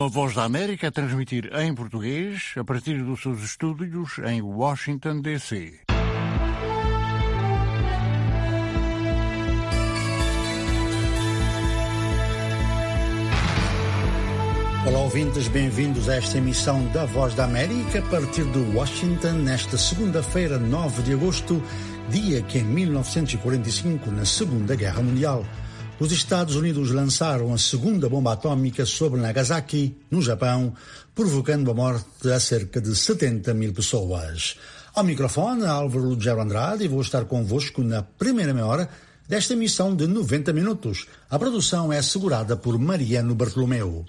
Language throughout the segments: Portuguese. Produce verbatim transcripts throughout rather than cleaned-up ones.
A Voz da América a transmitir em português a partir dos seus estúdios em Washington, D C. Olá, ouvintes, bem-vindos a esta emissão da Voz da América a partir de Washington, nesta segunda-feira, nove de agosto, dia que em mil novecentos e quarenta e cinco, na Segunda Guerra Mundial, os Estados Unidos lançaram a segunda bomba atômica sobre Nagasaki, no Japão, provocando a morte a cerca de setenta mil pessoas. Ao microfone, Álvaro Lugero Andrade, e vou estar convosco na primeira meia hora desta emissão de noventa minutos. A produção é assegurada por Mariano Bartolomeu.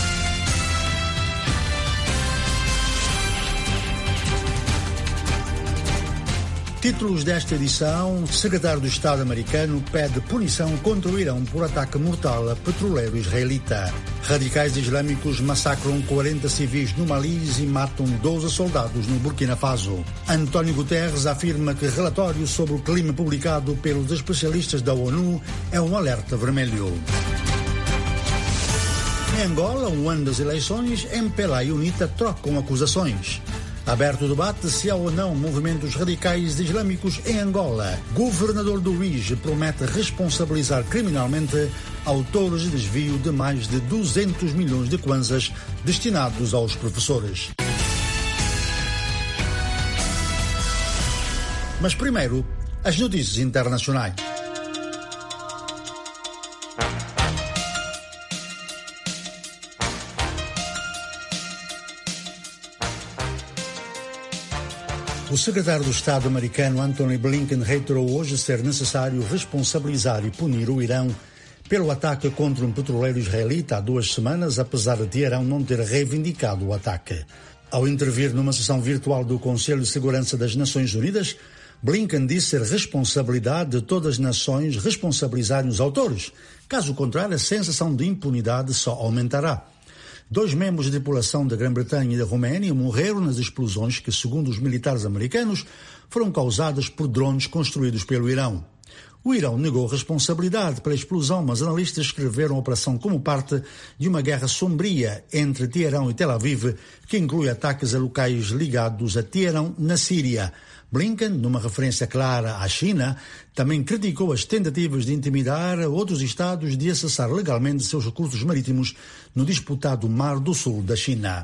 Títulos desta edição: secretário do Estado americano pede punição contra o Irão por ataque mortal a petroleiro israelita. Radicais islâmicos massacram quarenta civis no Mali e matam doze soldados no Burkina Faso. António Guterres afirma que relatório sobre o clima publicado pelos especialistas da ONU é um alerta vermelho. Em Angola, um ano das eleições, M P L A e UNITA trocam acusações. Aberto o debate se há ou não movimentos radicais islâmicos em Angola. Governador do U I G promete responsabilizar criminalmente autores de desvio de mais de duzentos milhões de kwanzas destinados aos professores. Mas primeiro, as notícias internacionais. O secretário do Estado americano Antony Blinken reiterou hoje ser necessário responsabilizar e punir o Irão pelo ataque contra um petroleiro israelita há duas semanas, apesar de Teherão não ter reivindicado o ataque. Ao intervir numa sessão virtual do Conselho de Segurança das Nações Unidas, Blinken disse ser responsabilidade de todas as nações responsabilizarem os autores. Caso contrário, a sensação de impunidade só aumentará. Dois membros de tripulação da Grã-Bretanha e da Roménia morreram nas explosões que, segundo os militares americanos, foram causadas por drones construídos pelo Irão. O Irão negou responsabilidade pela explosão, mas analistas descreveram a operação como parte de uma guerra sombria entre Teherão e Tel Aviv, que inclui ataques a locais ligados a Teherão na Síria. Blinken, numa referência clara à China, também criticou as tentativas de intimidar outros Estados de acessar legalmente seus recursos marítimos no disputado Mar do Sul da China.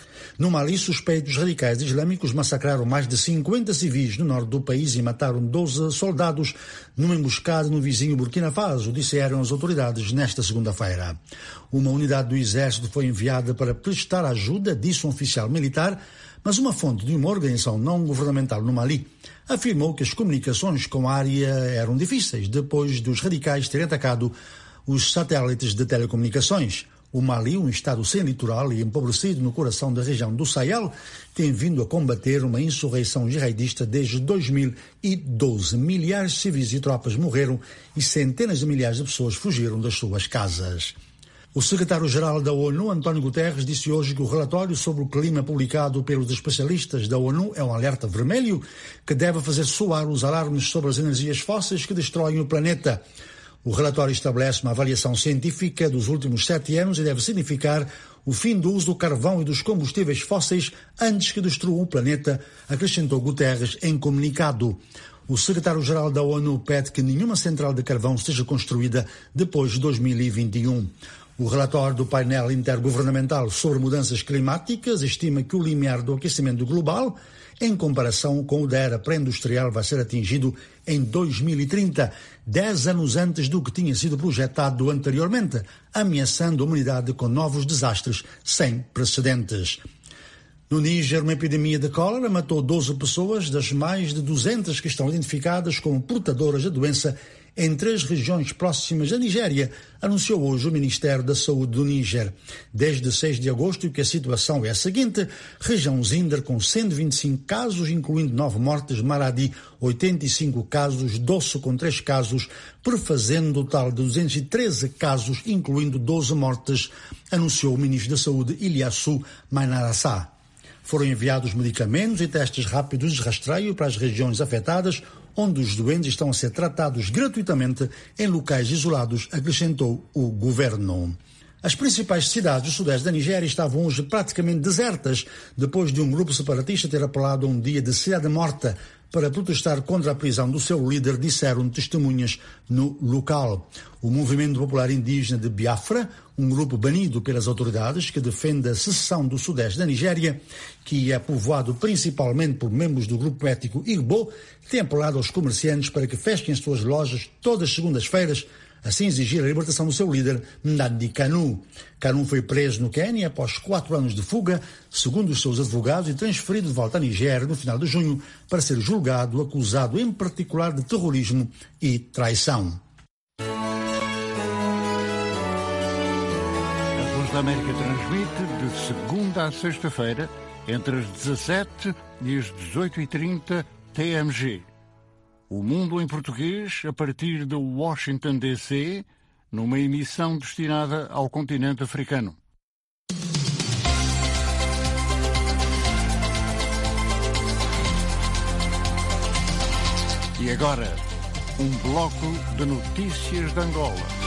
No Mali, suspeitos radicais islâmicos massacraram mais de cinquenta civis no norte do país e mataram doze soldados numa emboscada no vizinho Burkina Faso, disseram as autoridades nesta segunda-feira. Uma unidade do exército foi enviada para prestar ajuda, disse um oficial militar, mas uma fonte de uma organização não governamental no Mali afirmou que as comunicações com a área eram difíceis depois dos radicais terem atacado os satélites de telecomunicações. O Mali, um estado sem litoral e empobrecido no coração da região do Sahel, tem vindo a combater uma insurreição jihadista desde dois mil e doze. Milhares de civis e tropas morreram e centenas de milhares de pessoas fugiram das suas casas. O secretário-geral da ONU, António Guterres, disse hoje que o relatório sobre o clima publicado pelos especialistas da ONU é um alerta vermelho que deve fazer soar os alarmes sobre as energias fósseis que destroem o planeta. O relatório estabelece uma avaliação científica dos últimos sete anos e deve significar o fim do uso do carvão e dos combustíveis fósseis antes que destruam o planeta, acrescentou Guterres em comunicado. O secretário-geral da ONU pede que nenhuma central de carvão seja construída depois de dois mil e vinte e um. O relatório do painel intergovernamental sobre mudanças climáticas estima que o limiar do aquecimento global, em comparação com o da era pré-industrial, vai ser atingido em dois mil e trinta, dez anos antes do que tinha sido projetado anteriormente, ameaçando a humanidade com novos desastres sem precedentes. No Níger, uma epidemia de cólera matou doze pessoas das mais de duzentas que estão identificadas como portadoras da doença em três regiões próximas da Nigéria, anunciou hoje o Ministério da Saúde do Níger. Desde seis de agosto, que a situação é a seguinte: região Zinder com cento e vinte e cinco casos, incluindo nove mortes, Maradi oitenta e cinco casos, Dosso com três casos, prefazendo um total de duzentos e treze casos, incluindo doze mortes, anunciou o Ministro da Saúde, Ilyasu Mainarassah. Foram enviados medicamentos e testes rápidos de rastreio para as regiões afetadas, onde os doentes estão a ser tratados gratuitamente em locais isolados, acrescentou o governo. As principais cidades do sudeste da Nigéria estavam hoje praticamente desertas, depois de um grupo separatista ter apelado a um dia de cidade morta para protestar contra a prisão do seu líder, disseram testemunhas no local. O Movimento Popular Indígena de Biafra, um grupo banido pelas autoridades que defende a secessão do sudeste da Nigéria, que é povoado principalmente por membros do grupo étnico Igbo, tem apelado aos comerciantes para que fechem as suas lojas todas as segundas-feiras, assim exigir a libertação do seu líder, Nnamdi Kanu. Kanu foi preso no Quênia após quatro anos de fuga, segundo os seus advogados, e transferido de volta à Nigéria no final de junho para ser julgado, acusado em particular de terrorismo e traição. A Voz da América transmite de segunda a sexta-feira, entre as dezassete e as dezoito e trinta T M G. O Mundo em Português, a partir de Washington, D C, numa emissão destinada ao continente africano. E agora, um bloco de notícias de Angola.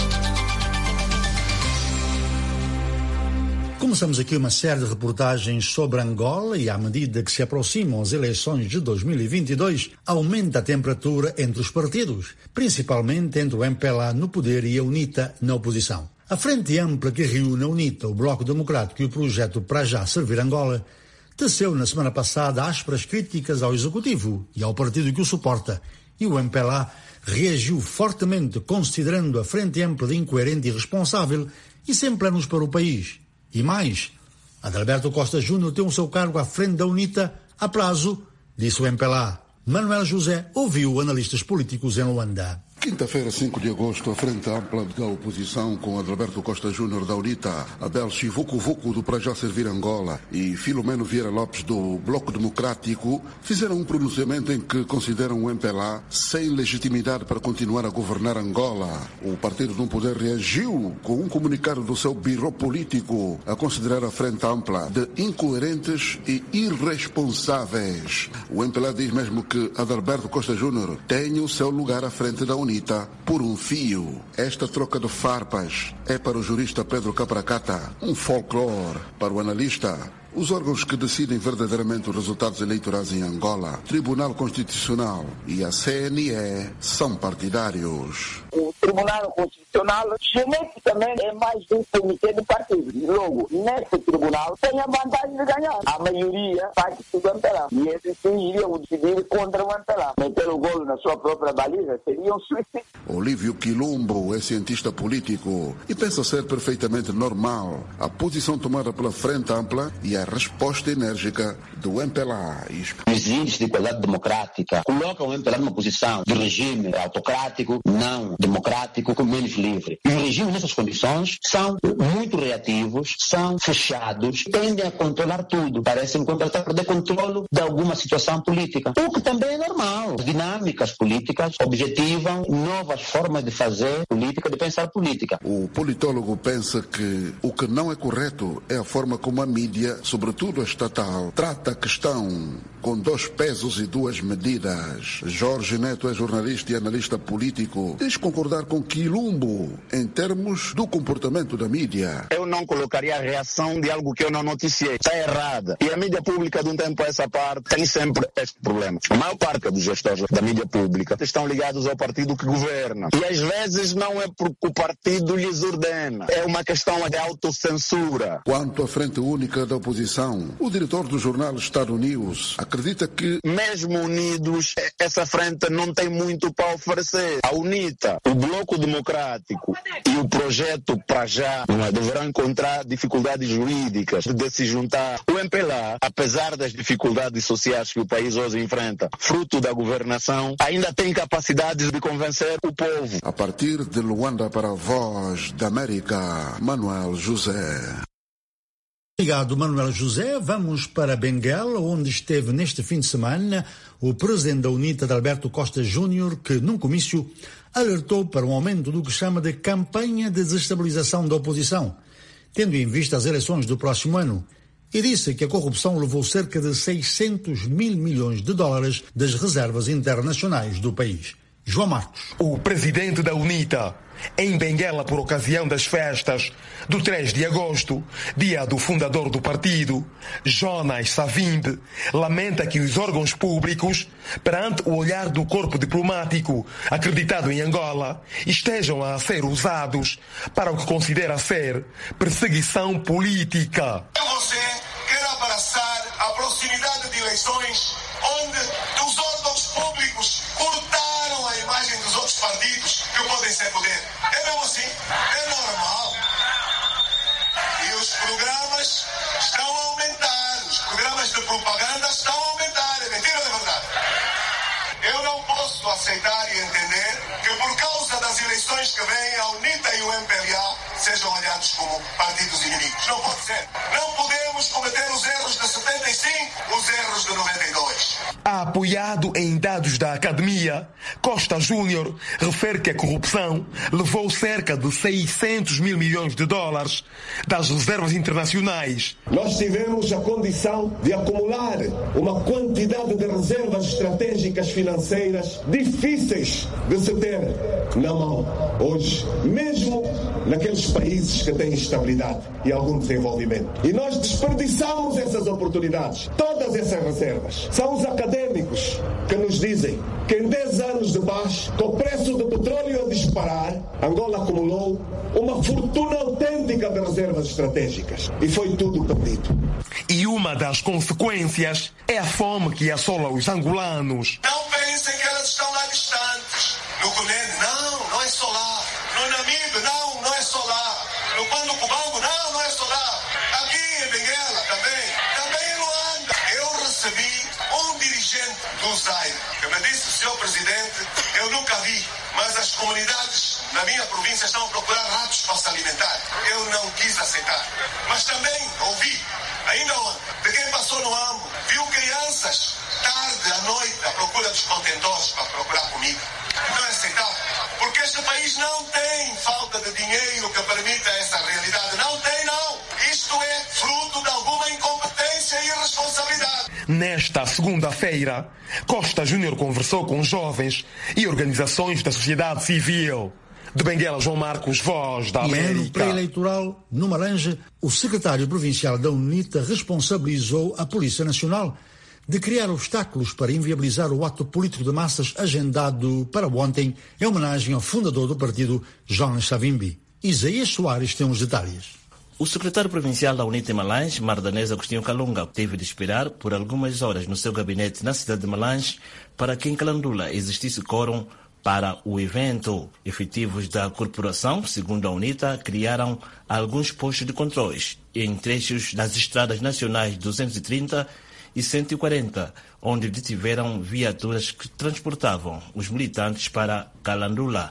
Começamos aqui uma série de reportagens sobre Angola e, à medida que se aproximam as eleições de dois mil e vinte e dois, aumenta a temperatura entre os partidos, principalmente entre o M P L A no poder e a UNITA na oposição. A frente ampla que reúne a UNITA, o Bloco Democrático e o projeto Para Já Servir Angola, teceu na semana passada ásperas críticas ao Executivo e ao partido que o suporta, e o M P L A reagiu fortemente, considerando a frente ampla de incoerente e irresponsável e sem planos para o país. E mais, Adalberto Costa Júnior tem o seu cargo à frente da UNITA a prazo, disse o M P L A. Manuel José ouviu analistas políticos em Luanda. Quinta-feira, cinco de agosto, a frente ampla da oposição com Adalberto Costa Júnior da UNITA, Abel Chivuco Vuco do Para Já Servir Angola e Filomeno Vieira Lopes do Bloco Democrático fizeram um pronunciamento em que consideram o M P L A sem legitimidade para continuar a governar Angola. O partido no poder reagiu com um comunicado do seu birô político a considerar a frente ampla de incoerentes e irresponsáveis. O M P L A diz mesmo que Adalberto Costa Júnior tem o seu lugar à frente da UNITA por um fio. Esta troca de farpas é para o jurista Pedro Capracata um folclore. Para o analista, os órgãos que decidem verdadeiramente os resultados eleitorais em Angola, Tribunal Constitucional e a C N E, são partidários. O Tribunal Constitucional geneticamente é mais um comitê de partidos. Logo, nesse tribunal tem a vantagem de ganhar. A maioria parte do M P L A. E esses sim iriam decidir contra o M P L A. Meter o golo na sua própria baliza seria um suicídio. Olívio Quilombo é cientista político e pensa ser perfeitamente normal a posição tomada pela frente ampla e a resposta enérgica do M P L A. Os índices de igualdade democrática colocam o M P L A numa posição de regime autocrático, não democrático, com menos livre. E os regimes nessas condições são muito reativos, são fechados, tendem a controlar tudo. Parecem tentar perder controle de alguma situação política. O que também é normal. As dinâmicas políticas objetivam novas formas de fazer política, de pensar política. O politólogo pensa que o que não é correto é a forma como a mídia, sobretudo a estatal, trata a questão com dois pesos e duas medidas. Jorge Neto é jornalista e analista político. Diz concordar com Quilombo em termos do comportamento da mídia. Eu não colocaria a reação de algo que eu não noticiei. Está errada. E a mídia pública, de um tempo a essa parte, tem sempre este problema. A maior parte dos gestores da mídia pública estão ligados ao partido que governa. E às vezes não é porque o partido lhes ordena. É uma questão de autocensura. Quanto à frente única da oposição, o diretor do jornal Estado News acredita que, mesmo unidos, essa frente não tem muito para oferecer. A UNITA, o Bloco Democrático e o projeto Para Já não, deverão encontrar dificuldades jurídicas de se juntar. O M P L A, apesar das dificuldades sociais que o país hoje enfrenta, fruto da governação, ainda tem capacidade de convencer o povo. A partir de Luanda para a Voz da América, Manuel José. Obrigado, Manuel José. Vamos para Benguela, onde esteve neste fim de semana o presidente da UNITA, Adalberto Costa Júnior, que, num comício, alertou para um aumento do que chama de campanha de desestabilização da oposição, tendo em vista as eleições do próximo ano, e disse que a corrupção levou cerca de seiscentos mil milhões de dólares das reservas internacionais do país. João Marcos. O presidente da UNITA, em Benguela, por ocasião das festas do três de agosto, dia do fundador do partido, Jonas Savimbi, lamenta que os órgãos públicos, perante o olhar do corpo diplomático acreditado em Angola, estejam a ser usados para o que considera ser perseguição política. Você quer abraçar a proximidade de eleições onde os órgãos públicos cortaram a imagem dos outros partidos que podem ser poder. É mesmo assim? É normal. E os programas estão a aumentar. Os programas de propaganda estão a aumentar. É mentira ou é verdade? Eu não posso aceitar e entender que por causa das eleições que vêm, a UNITA e o M P L A sejam olhados como partidos inimigos. Não pode ser. Não podemos cometer os erros de setenta e cinco, os erros de noventa e dois. Apoiado em dados da Academia, Costa Júnior refere que a corrupção levou cerca de seiscentos mil milhões de dólares das reservas internacionais. Nós tivemos a condição de acumular uma quantidade de reservas estratégicas financeiras difíceis de se ter na mão hoje, mesmo naqueles países que têm estabilidade e algum desenvolvimento. E nós desperdiçamos essas oportunidades, todas essas reservas. São os académicos que nos dizem que em dez anos de paz, com o preço do petróleo a disparar, Angola acumulou uma fortuna autêntica de reservas estratégicas. E foi tudo perdido. E uma das consequências é a fome que assola os angolanos. Não pensem que elas estão lá distantes. No Cunene, não, não é só lá. No Namibe, não, não é só lá. No Pando Cubango, não, não é só lá. Aqui em Benguela também. Também em Luanda. Eu recebi um dirigente do Zaire que me disse, senhor presidente, eu nunca vi, mas as comunidades na minha província estão a procurar ratos para se alimentar. Eu não quis aceitar. Mas também ouvi, ainda ontem, de quem passou no AMBO, viu crianças tarde à noite à procura dos contentores para procurar comida. Não é aceitável. Porque este país não tem falta de dinheiro que permita essa realidade. Não tem, não. Isto é fruto de alguma incompetência e irresponsabilidade. Nesta segunda-feira, Costa Júnior conversou com jovens e organizações da sociedade civil. De Benguela, João Marcos, Voz da América. E ano pré-eleitoral, no Maranja, o secretário provincial da UNITA responsabilizou a Polícia Nacional de criar obstáculos para inviabilizar o ato político de massas agendado para ontem em homenagem ao fundador do partido, Jonas Savimbi. Isaías Soares tem os detalhes. O secretário provincial da UNITA em Malange, Mardanês Agostinho Kalunga, teve de esperar por algumas horas no seu gabinete na cidade de Malange para que em Calandula existisse quórum para o evento. Efetivos da corporação, segundo a UNITA, criaram alguns postos de controles em trechos das estradas nacionais duzentos e trinta e cento e quarenta, onde detiveram viaturas que transportavam os militantes para Calandula.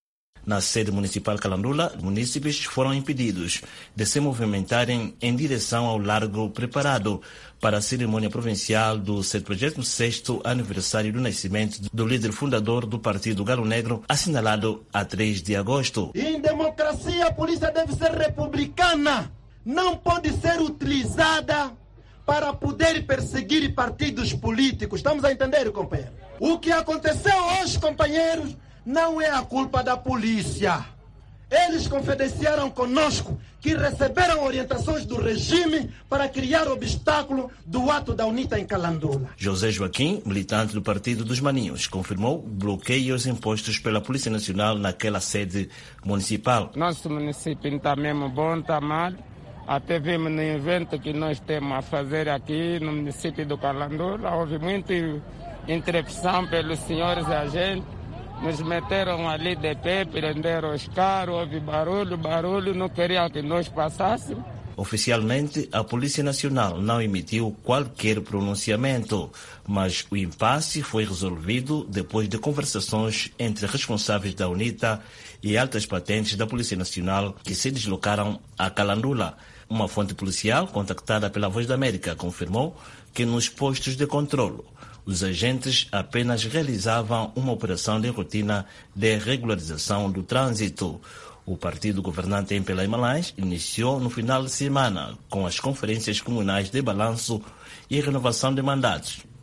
Na sede municipal Calandula, munícipes foram impedidos de se movimentarem em direção ao largo preparado para a cerimônia provincial do setenta e sexto aniversário do nascimento do líder fundador do Partido Galo Negro, assinalado a três de agosto. Em democracia, a polícia deve ser republicana. Não pode ser utilizada para poder perseguir partidos políticos. Estamos a entender, companheiro? O que aconteceu hoje, companheiros, não é a culpa da polícia. Eles confidenciaram conosco que receberam orientações do regime para criar obstáculo do ato da UNITA em Calandula. José Joaquim, militante do Partido dos Maninhos, confirmou bloqueios impostos pela Polícia Nacional naquela sede municipal. Nosso município está mesmo bom, está mal. Até vimos no evento que nós temos a fazer aqui no município do Calandula. Houve muita interrupção pelos senhores agentes. Nos meteram ali de pé, prenderam os carros, houve barulho, barulho, não queriam que nós passássemos. Oficialmente, a Polícia Nacional não emitiu qualquer pronunciamento, mas o impasse foi resolvido depois de conversações entre responsáveis da UNITA e altas patentes da Polícia Nacional que se deslocaram a Calandula. Uma fonte policial contactada pela Voz da América confirmou que nos postos de controlo os agentes apenas realizavam uma operação de rotina de regularização do trânsito. O partido governante em Pelé Malange iniciou no final de semana com as conferências comunais de balanço e renovação de mandatos,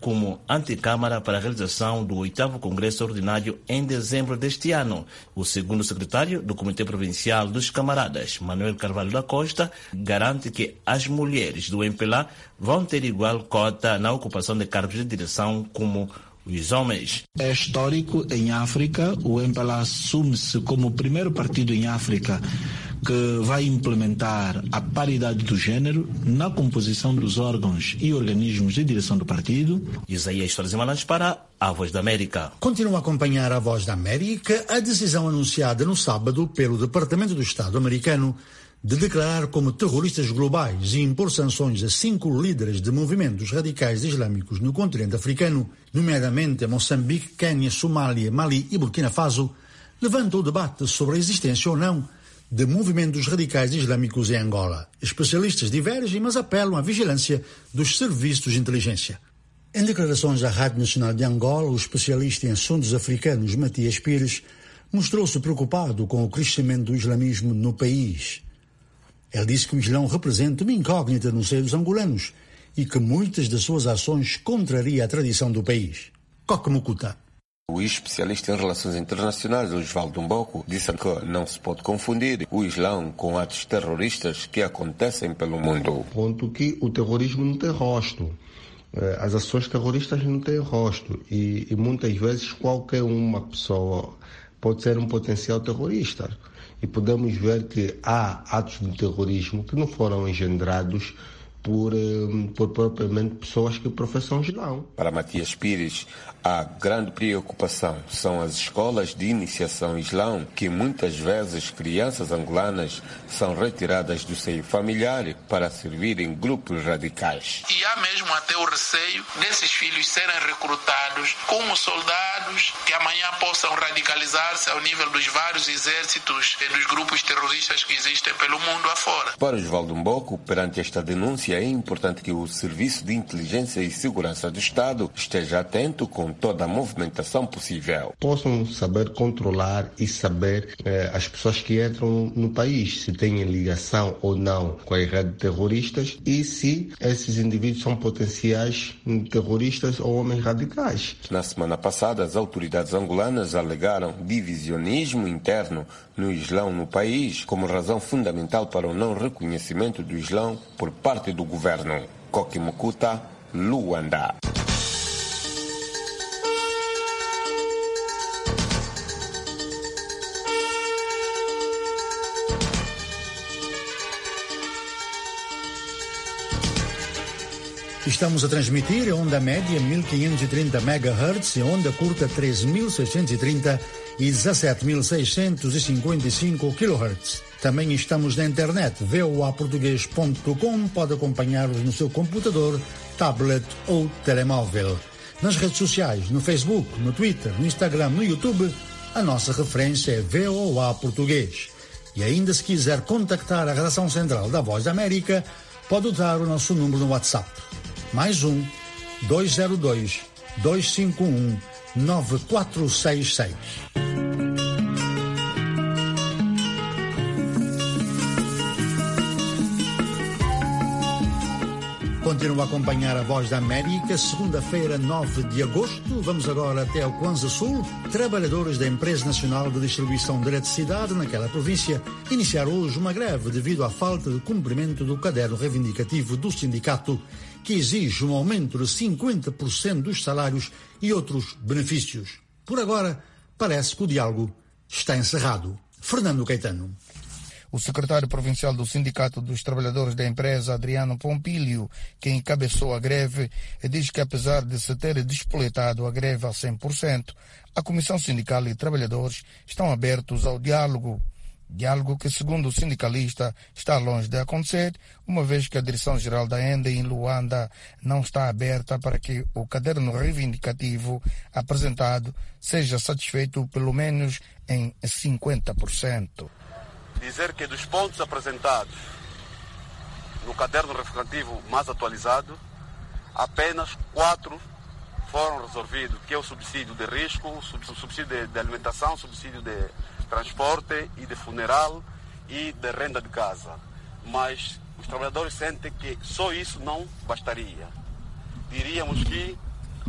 como antecâmara para a realização do oitavo Congresso Ordinário em dezembro deste ano. O segundo secretário do Comitê Provincial dos Camaradas, Manuel Carvalho da Costa, garante que as mulheres do M P L A vão ter igual cota na ocupação de cargos de direção como os homens. É histórico em África, o M P L A assume-se como o primeiro partido em África que vai implementar a paridade do género na composição dos órgãos e organismos de direção do partido. Isaías Soares Malange para a Voz da América. Continua a acompanhar a Voz da América a decisão anunciada no sábado pelo Departamento do Estado americano de declarar como terroristas globais e impor sanções a cinco líderes de movimentos radicais islâmicos no continente africano, nomeadamente Moçambique, Quênia, Somália, Mali e Burkina Faso, levanta o debate sobre a existência ou não de movimentos radicais islâmicos em Angola. Especialistas divergem, mas apelam à vigilância dos serviços de inteligência. Em declarações à Rádio Nacional de Angola, o especialista em assuntos africanos Matias Pires mostrou-se preocupado com o crescimento do islamismo no país. Ele disse que o Islão representa uma incógnita no seio dos angolanos e que muitas das suas ações contrariam a tradição do país. Coque Mukuta. O especialista em relações internacionais, Osvaldo Mboco, disse que não se pode confundir o Islão com atos terroristas que acontecem pelo mundo. Ponto que o terrorismo não tem rosto. As ações terroristas não têm rosto e, e muitas vezes qualquer uma pessoa pode ser um potencial terrorista. E podemos ver que há atos de terrorismo que não foram engendrados por, por propriamente pessoas que professam Islão. Para Matias Pires, a grande preocupação são as escolas de iniciação Islão, que muitas vezes crianças angolanas são retiradas do seio familiar para servir em grupos radicais. E há mesmo até o receio desses filhos serem recrutados como soldados que amanhã possam radicalizar-se ao nível dos vários exércitos e dos grupos terroristas que existem pelo mundo afora. Para Osvaldo Mboco, perante esta denúncia, é importante que o Serviço de Inteligência e Segurança do Estado esteja atento com toda a movimentação possível. Possam saber controlar e saber eh, as pessoas que entram no país, se têm ligação ou não com as redes terroristas e se esses indivíduos são potenciais terroristas ou homens radicais. Na semana passada, as autoridades angolanas alegaram divisionismo interno no Islão no país como razão fundamental para o não reconhecimento do Islão por parte do governo. Coque Mukuta, Luanda. Estamos a transmitir a onda média mil quinhentos e trinta megahertz e onda curta treze mil seiscentos e trinta e dezassete mil seiscentos e cinquenta e cinco kilohertz. Também estamos na internet v o a português ponto com. Pode acompanhar-nos no seu computador, tablet ou telemóvel. Nas redes sociais, no Facebook, no Twitter, no Instagram, no YouTube, a nossa referência é V O A Português. E ainda se quiser contactar a redação central da Voz da América, pode usar o nosso número no WhatsApp. Mais um, dois zero dois, dois cinco um, nove quatro seis seis. Continua a acompanhar a Voz da América, segunda-feira, nove de agosto. Vamos agora até o Kwanza Sul. Trabalhadores da Empresa Nacional de Distribuição de Eletricidade naquela província iniciaram hoje uma greve devido à falta de cumprimento do caderno reivindicativo do sindicato, que exige um aumento de cinquenta por cento dos salários e outros benefícios. Por agora, parece que o diálogo está encerrado. Fernando Caetano. O secretário provincial do Sindicato dos Trabalhadores da empresa, Adriano Pompílio, que encabeçou a greve, diz que apesar de se ter despoletado a greve a cem por cento, a Comissão Sindical e Trabalhadores estão abertos ao diálogo. Diálogo que, segundo o sindicalista, está longe de acontecer, uma vez que a Direção-Geral da E N D E em Luanda não está aberta para que o caderno reivindicativo apresentado seja satisfeito pelo menos em cinquenta por cento. Dizer que dos pontos apresentados no caderno reivindicativo mais atualizado, apenas quatro foram resolvidos, que é o subsídio de risco, o subsídio de alimentação, o subsídio de transporte e de funeral e de renda de casa. Mas os trabalhadores sentem que só isso não bastaria. Diríamos que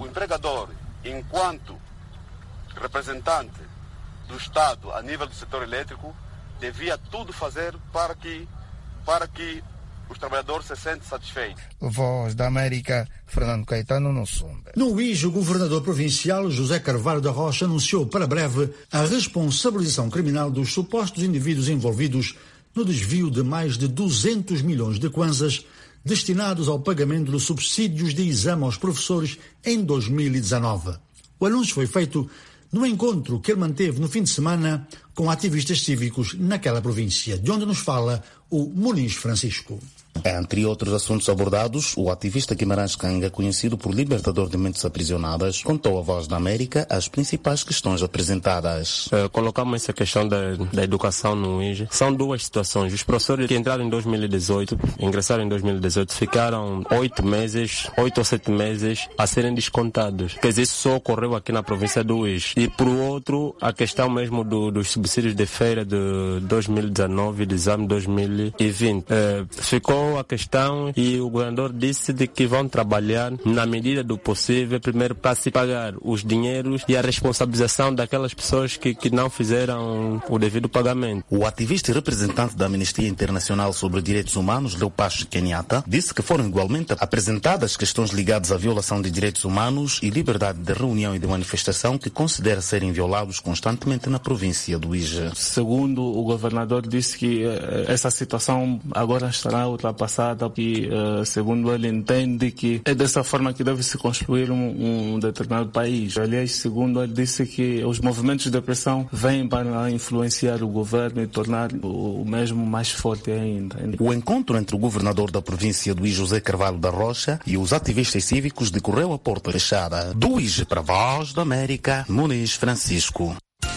o empregador, enquanto representante do Estado a nível do setor elétrico, devia tudo fazer para que, para que os trabalhadores se sentem satisfeitos. Voz da América, Fernando Caetano, no Sumbe. No U I S, o governador provincial José Carvalho da Rocha anunciou para breve a responsabilização criminal dos supostos indivíduos envolvidos no desvio de mais de duzentos milhões de kwanzas destinados ao pagamento dos subsídios de exame aos professores em dois mil e dezenove. O anúncio foi feito no encontro que ele manteve no fim de semana com ativistas cívicos naquela província, de onde nos fala o Muniz Francisco. Entre outros assuntos abordados, o ativista Guimarães Canga, conhecido por libertador de mentes aprisionadas, contou à Voz da América as principais questões apresentadas. Uh, colocamos essa questão da, da educação no U I S. São duas situações. Os professores que entraram em dois mil e dezoito, ingressaram em dois mil e dezoito, ficaram oito meses, oito ou sete meses a serem descontados. Quer dizer, isso só ocorreu aqui na província do U I S. E por outro, a questão mesmo do, dos subsídios de feira de dois mil e dezenove e de exame dois mil e vinte. Uh, ficou a questão e o governador disse de que vão trabalhar na medida do possível, primeiro para se pagar os dinheiros e a responsabilização daquelas pessoas que, que não fizeram o devido pagamento. O ativista e representante da Amnistia Internacional sobre Direitos Humanos, Leopash Kenyatta, disse que foram igualmente apresentadas questões ligadas à violação de direitos humanos e liberdade de reunião e de manifestação que considera serem violados constantemente na província do U I S. Segundo o governador, disse que uh, essa situação agora estará ultrapassada e, uh, segundo ele, entende que é dessa forma que deve se construir um, um determinado país. Aliás, segundo ele, disse que os movimentos de pressão vêm para influenciar o governo e tornar o, o mesmo mais forte ainda. O encontro entre o governador da província do U I S, José Carvalho da Rocha, e os ativistas cívicos decorreu a porta fechada. Do U I S para a Voz da América, Muniz Francisco.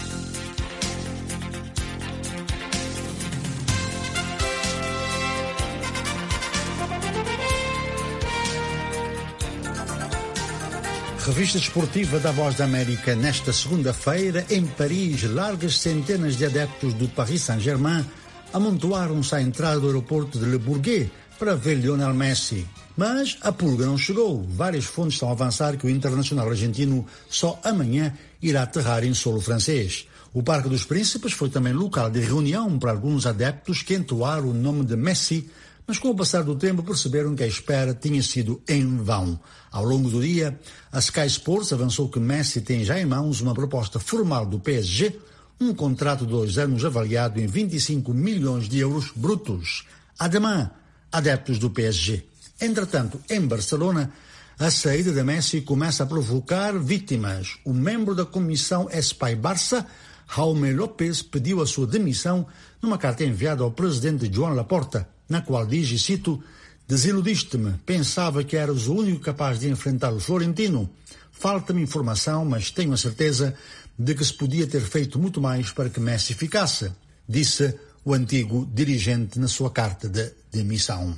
Revista desportiva da Voz da América. Nesta segunda-feira, em Paris, largas centenas de adeptos do Paris Saint-Germain amontoaram-se à entrada do aeroporto de Le Bourget para ver Lionel Messi. Mas a pulga não chegou. Várias fontes estão a avançar que o internacional argentino só amanhã irá aterrar em solo francês. O Parque dos Príncipes foi também local de reunião para alguns adeptos que entoaram o nome de Messi, mas com o passar do tempo perceberam que a espera tinha sido em vão. Ao longo do dia, a Sky Sports avançou que Messi tem já em mãos uma proposta formal do P S G, um contrato de dois anos avaliado em vinte e cinco milhões de euros brutos. Ademais, adeptos do P S G. Entretanto, em Barcelona, a saída de Messi começa a provocar vítimas. O membro da comissão Espai Barça, Jaume López, pediu a sua demissão numa carta enviada ao presidente Joan Laporta, na qual diz, e cito, desiludiste-me, pensava que eras o único capaz de enfrentar o Florentino. Falta-me informação, mas tenho a certeza de que se podia ter feito muito mais para que Messi ficasse, disse o antigo dirigente na sua carta de demissão.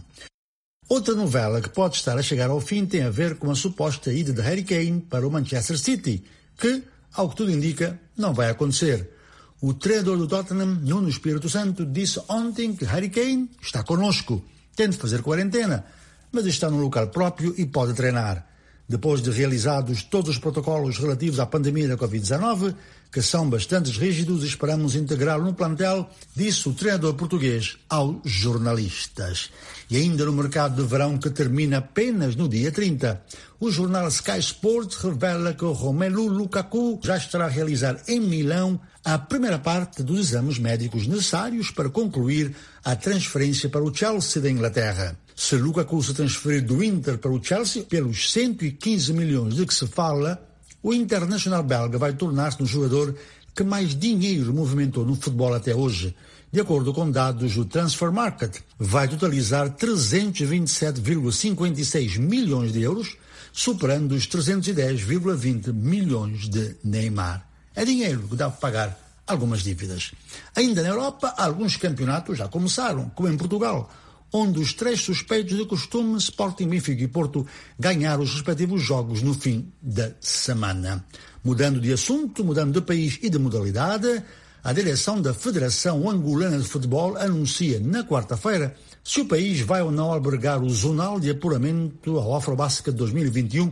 Outra novela que pode estar a chegar ao fim tem a ver com a suposta ida de Harry Kane para o Manchester City, que, ao que tudo indica, não vai acontecer. O treinador do Tottenham, Nuno Espírito Santo, disse ontem que Harry Kane está connosco, tem de fazer quarentena, mas está num local próprio e pode treinar. Depois de realizados todos os protocolos relativos à pandemia da covid dezenove, que são bastante rígidos, esperamos integrá-lo no plantel, disse o treinador português aos jornalistas. E ainda no mercado de verão, que termina apenas no dia trinta, o jornal Sky Sports revela que o Romelu Lukaku já estará a realizar em Milão a primeira parte dos exames médicos necessários para concluir a transferência para o Chelsea da Inglaterra. Se Lukaku se transferir do Inter para o Chelsea pelos cento e quinze milhões de que se fala, o internacional belga vai tornar-se no jogador que mais dinheiro movimentou no futebol até hoje. De acordo com dados do Transfer Market, vai totalizar trezentos e vinte e sete vírgula cinquenta e seis milhões de euros, superando os trezentos e dez vírgula vinte milhões de Neymar. É dinheiro que dá para pagar algumas dívidas. Ainda na Europa, alguns campeonatos já começaram, como em Portugal, onde os três suspeitos de costume, Sporting, Benfica e Porto, ganharam os respectivos jogos no fim da semana. Mudando de assunto, mudando de país e de modalidade, a direção da Federação Angolana de Futebol anuncia na quarta-feira se o país vai ou não albergar o zonal de apuramento ao Afrobasket dois mil e vinte e um,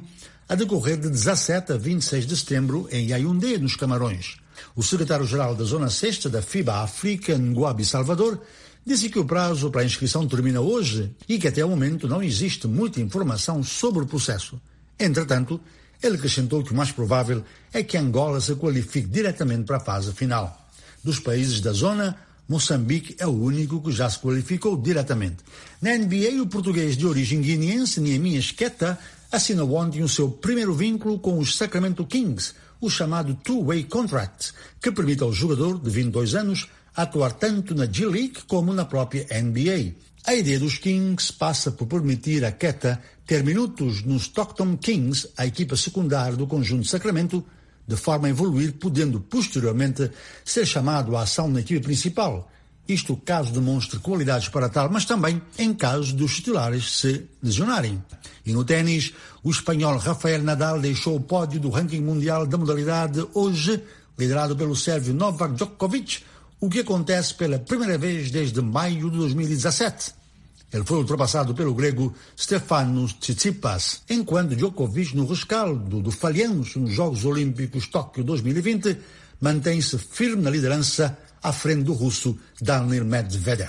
a decorrer de dezassete a vinte e seis de setembro em Yaoundé, nos Camarões. O secretário-geral da Zona Sexta da FIBA África, Nguabi Salvador, disse que o prazo para a inscrição termina hoje e que até o momento não existe muita informação sobre o processo. Entretanto, ele acrescentou que o mais provável é que Angola se qualifique diretamente para a fase final. Dos países da zona, Moçambique é o único que já se qualificou diretamente. Na N B A, o português de origem guineense, Niemias Queta, assinou ontem o seu primeiro vínculo com os Sacramento Kings, o chamado Two-Way Contract, que permite ao jogador de vinte e dois anos atuar tanto na G-League como na própria N B A. A ideia dos Kings passa por permitir a Queta ter minutos nos Stockton Kings, a equipa secundária do conjunto de Sacramento, de forma a evoluir, podendo posteriormente ser chamado à ação na equipe principal. Isto caso demonstre qualidades para tal, mas também em caso dos titulares se lesionarem. E no ténis, o espanhol Rafael Nadal deixou o pódio do ranking mundial da modalidade hoje, liderado pelo sérvio Novak Djokovic, o que acontece pela primeira vez desde maio de dois mil e dezassete. Ele foi ultrapassado pelo grego Stefanos Tsitsipas, enquanto Djokovic, no rescaldo do falhanço nos Jogos Olímpicos Tóquio dois mil e vinte, mantém-se firme na liderança à frente do russo Daniil Medvedev.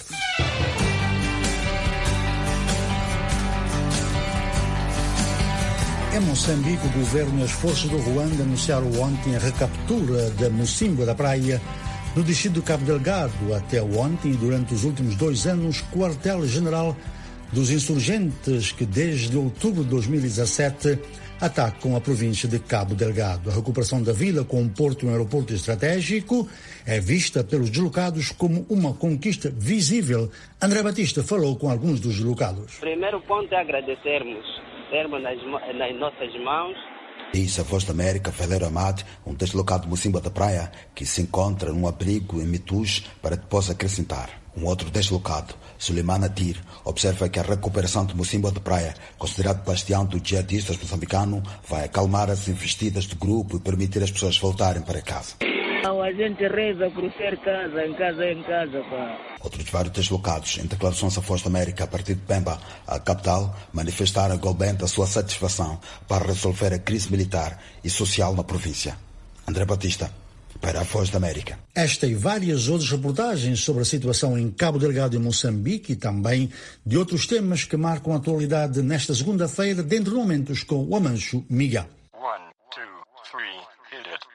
Em Moçambique, o governo e as forças do Ruanda anunciaram ontem a recaptura da Mocimboa da Praia, no distrito do Cabo Delgado. Até ontem, durante os últimos dois anos, quartel-general dos insurgentes que desde outubro de dois mil e dezassete atacam a província de Cabo Delgado. A recuperação da vila com um porto e um aeroporto estratégico é vista pelos deslocados como uma conquista visível. André Batista falou com alguns dos deslocados. O primeiro ponto é agradecermos, termos nas, nas nossas mãos. Diz a Voz da América, Feleiro Amado, um deslocado de Mocimboa da Praia, que se encontra num abrigo em Mitus, para depois acrescentar. Um outro deslocado, Suleiman Atir, observa que a recuperação de Mocimboa da Praia, considerado bastião dos jihadistas moçambicanos, vai acalmar as investidas do grupo e permitir as pessoas voltarem para casa. A gente reza por ser casa, em casa, em casa, pá. Outros vários deslocados, em declarações à Voz da América a partir de Pemba, a capital, manifestaram igualmente a sua satisfação para resolver a crise militar e social na província. André Batista, para a Voz da América. Esta e várias outras reportagens sobre a situação em Cabo Delgado e Moçambique e também de outros temas que marcam a atualidade nesta segunda-feira, dentro de momentos com o Amancho Miguel. One, two, three, hit it.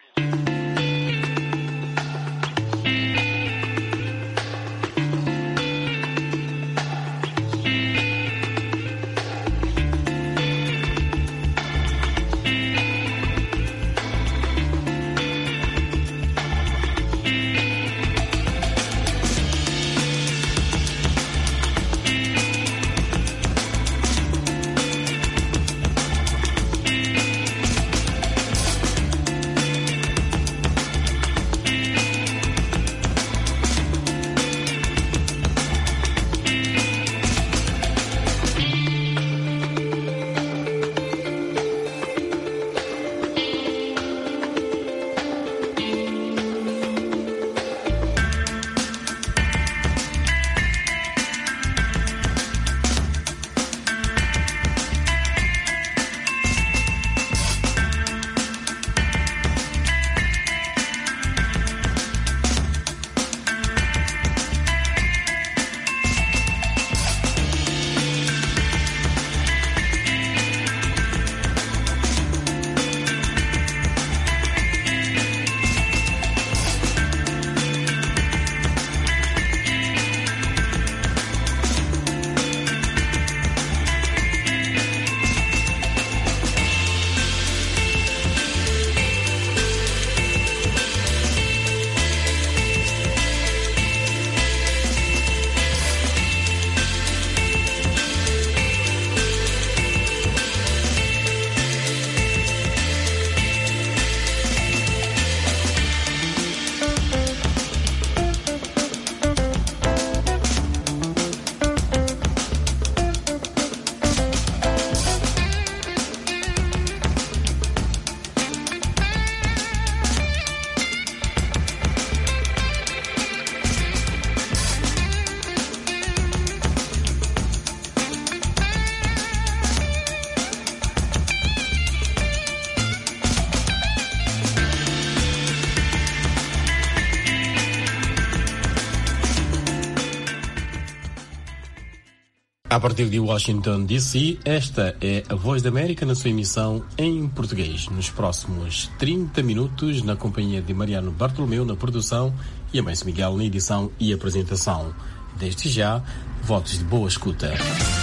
A partir de Washington, D C, esta é a Voz da América na sua emissão em português. Nos próximos trinta minutos, na companhia de Mariano Bartolomeu na produção e Amécio Miguel na edição e apresentação. Desde já, votos de boa escuta.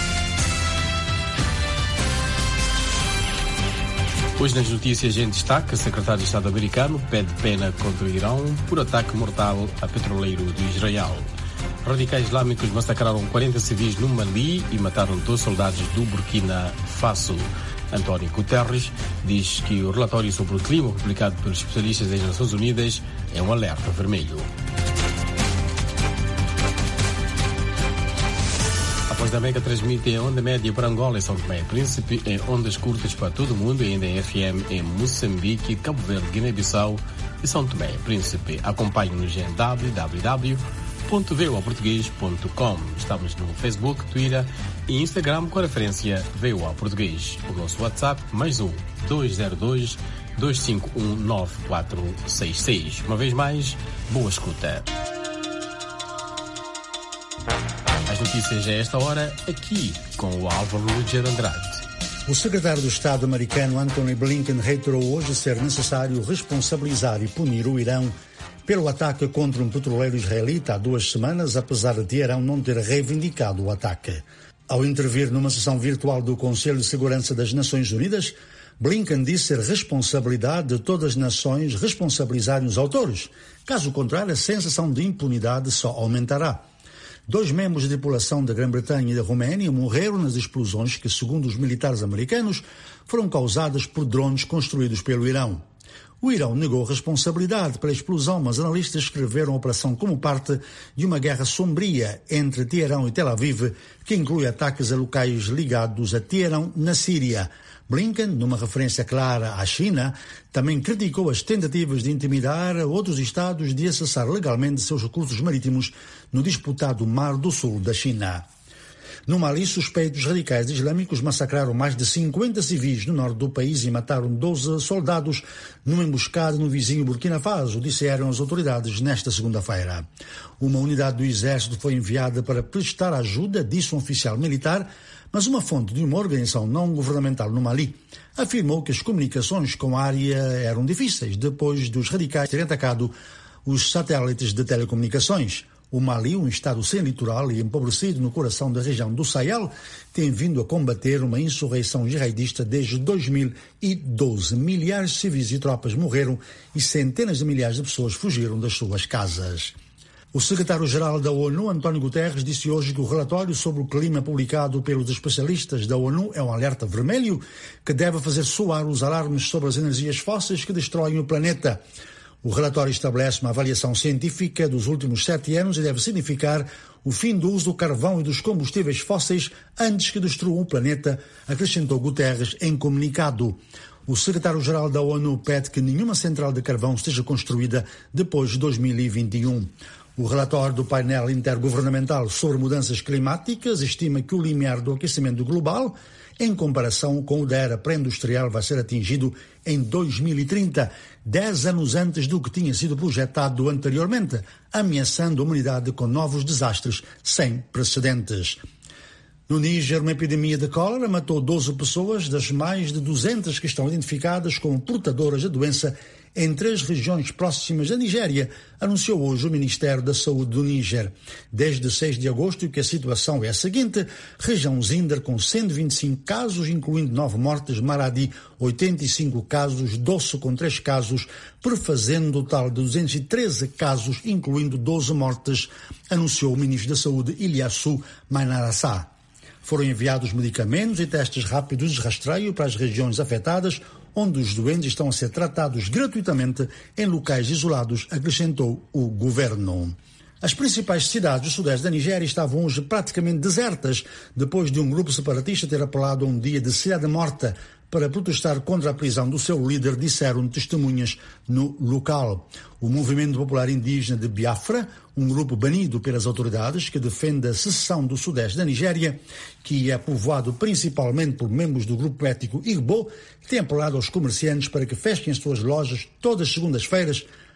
Hoje nas notícias em destaque, o secretário de Estado americano pede pena contra o Irão por ataque mortal a petroleiro de Israel. Radicais islâmicos massacraram quarenta civis no Mali e mataram dois soldados do Burkina Faso. António Guterres diz que o relatório sobre o clima publicado pelos especialistas das Nações Unidas é um alerta vermelho. A Voz da América transmite em onda média para Angola e São Tomé e Príncipe, em ondas curtas para todo o mundo e ainda em F M em Moçambique, Cabo Verde, Guiné-Bissau e São Tomé e Príncipe. Acompanhe-nos em w w w ponto v o a português ponto com. Estamos no Facebook, Twitter e Instagram com a referência V O A Português. O nosso WhatsApp, mais um, dois zero dois, dois cinco um, nove quatro seis seis. Uma vez mais, boa escuta. As notícias a esta hora, aqui com o Álvaro Lúger Andrade. O secretário de Estado americano Antony Blinken reiterou hoje ser necessário responsabilizar e punir o Irão pelo ataque contra um petroleiro israelita há duas semanas, apesar de Teherão não ter reivindicado o ataque. Ao intervir numa sessão virtual do Conselho de Segurança das Nações Unidas, Blinken disse ser responsabilidade de todas as nações responsabilizarem os autores. Caso contrário, a sensação de impunidade só aumentará. Dois membros da tripulação da Grã-Bretanha e da Roménia morreram nas explosões que, segundo os militares americanos, foram causadas por drones construídos pelo Irão. O Irão negou responsabilidade pela explosão, mas analistas escreveram a operação como parte de uma guerra sombria entre Teherão e Tel Aviv, que inclui ataques a locais ligados a Teherão na Síria. Blinken, numa referência clara à China, também criticou as tentativas de intimidar outros Estados de acessar legalmente seus recursos marítimos no disputado Mar do Sul da China. No Mali, suspeitos radicais islâmicos massacraram mais de cinquenta civis no norte do país e mataram doze soldados numa emboscada no vizinho Burkina Faso, disseram as autoridades nesta segunda-feira. Uma unidade do exército foi enviada para prestar ajuda, disse um oficial militar, mas uma fonte de uma organização não governamental no Mali afirmou que as comunicações com a área eram difíceis depois dos radicais terem atacado os satélites de telecomunicações. O Mali, um estado sem litoral e empobrecido no coração da região do Sahel, tem vindo a combater uma insurreição jihadista desde dois mil e doze. Milhares de civis e tropas morreram e centenas de milhares de pessoas fugiram das suas casas. O secretário-geral da ONU, António Guterres, disse hoje que o relatório sobre o clima publicado pelos especialistas da ONU é um alerta vermelho que deve fazer soar os alarmes sobre as energias fósseis que destroem o planeta. O relatório estabelece uma avaliação científica dos últimos sete anos e deve significar o fim do uso do carvão e dos combustíveis fósseis antes que destruam o planeta, acrescentou Guterres em comunicado. O secretário-geral da ONU pede que nenhuma central de carvão esteja construída depois de dois mil e vinte e um. O relatório do painel intergovernamental sobre mudanças climáticas estima que o limiar do aquecimento global, em comparação com o da era pré-industrial, vai ser atingido em dois mil e trinta, dez anos antes do que tinha sido projetado anteriormente, ameaçando a humanidade com novos desastres sem precedentes. No Níger, uma epidemia de cólera matou doze pessoas das mais de duzentas que estão identificadas como portadoras da doença em três regiões próximas da Nigéria, anunciou hoje o Ministério da Saúde do Níger. Desde seis de agosto, que a situação é a seguinte: região Zinder com cento e vinte e cinco casos, incluindo nove mortes, Maradi oitenta e cinco casos, Dosso com três casos, prefazendo um total de duzentos e treze casos, incluindo doze mortes, anunciou o Ministro da Saúde, Ilyasu Mainarassá. Foram enviados medicamentos e testes rápidos de rastreio para as regiões afetadas, onde os doentes estão a ser tratados gratuitamente em locais isolados, acrescentou o governo. As principais cidades do sudeste da Nigéria estavam hoje praticamente desertas, depois de um grupo separatista ter apelado a um dia de cidade morta para protestar contra a prisão do seu líder, disseram testemunhas no local. O Movimento Popular Indígena de Biafra, um grupo banido pelas autoridades que defende a secessão do sudeste da Nigéria, que é povoado principalmente por membros do grupo étnico Igbo, tem apelado aos comerciantes para que fechem as suas lojas todas as segundas-feiras,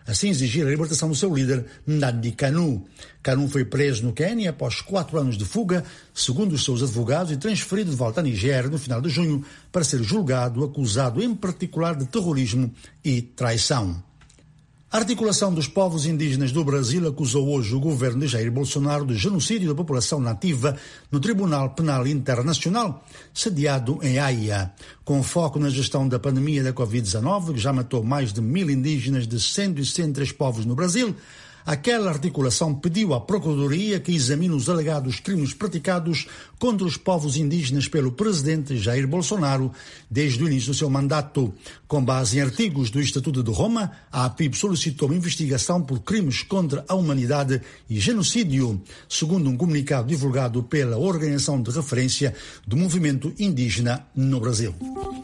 assim exigir a libertação do seu líder, Nnamdi Kanu. Kanu foi preso no Quênia após quatro anos de fuga, segundo os seus advogados, e transferido de volta à Nigéria no final de junho para ser julgado, acusado em particular de terrorismo e traição. A Articulação dos Povos Indígenas do Brasil acusou hoje o governo de Jair Bolsonaro de genocídio da população nativa no Tribunal Penal Internacional, sediado em Haia. Com foco na gestão da pandemia da covid dezenove, que já matou mais de mil indígenas de cento e sessenta e três povos no Brasil, aquela articulação pediu à Procuradoria que examine os alegados crimes praticados contra os povos indígenas pelo presidente Jair Bolsonaro desde o início do seu mandato. Com base em artigos do Estatuto de Roma, a A P I B solicitou uma investigação por crimes contra a humanidade e genocídio, segundo um comunicado divulgado pela Organização de Referência do Movimento Indígena no Brasil.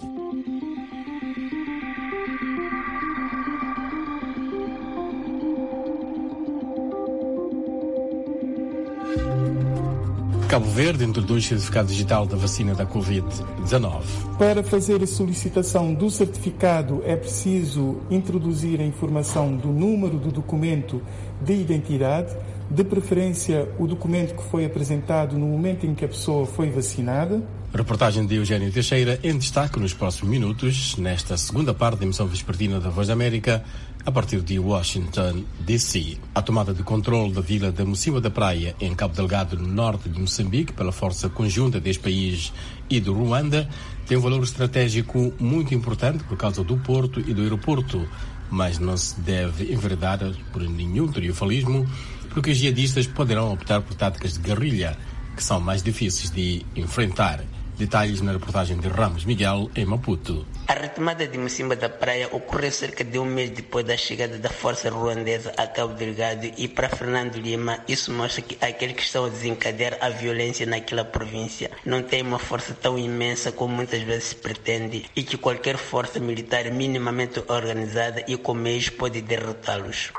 Cabo Verde introduz certificado digital da vacina da covid dezenove. Para fazer a solicitação do certificado é preciso introduzir a informação do número do documento de identidade, de preferência o documento que foi apresentado no momento em que a pessoa foi vacinada. Reportagem de Eugênio Teixeira em destaque nos próximos minutos, nesta segunda parte da emissão vespertina da Voz da América, a partir de Washington, D C. A tomada de controle da vila de Mocímboa da Praia, em Cabo Delgado, no norte de Moçambique, pela força conjunta deste país e do Ruanda, tem um valor estratégico muito importante por causa do porto e do aeroporto, mas não se deve enveredar por nenhum triunfalismo, porque os jihadistas poderão optar por táticas de guerrilha, que são mais difíceis de enfrentar. Detalhes na reportagem de Ramos Miguel, em Maputo. A retomada de Mocímboa da Praia ocorreu cerca de um mês depois da chegada da força ruandesa a Cabo Delgado, e para Fernando Lima isso mostra que aqueles que estão a desencadear a violência naquela província não tem uma força tão imensa como muitas vezes se pretende, e que qualquer força militar minimamente organizada e com meios pode derrotá-los.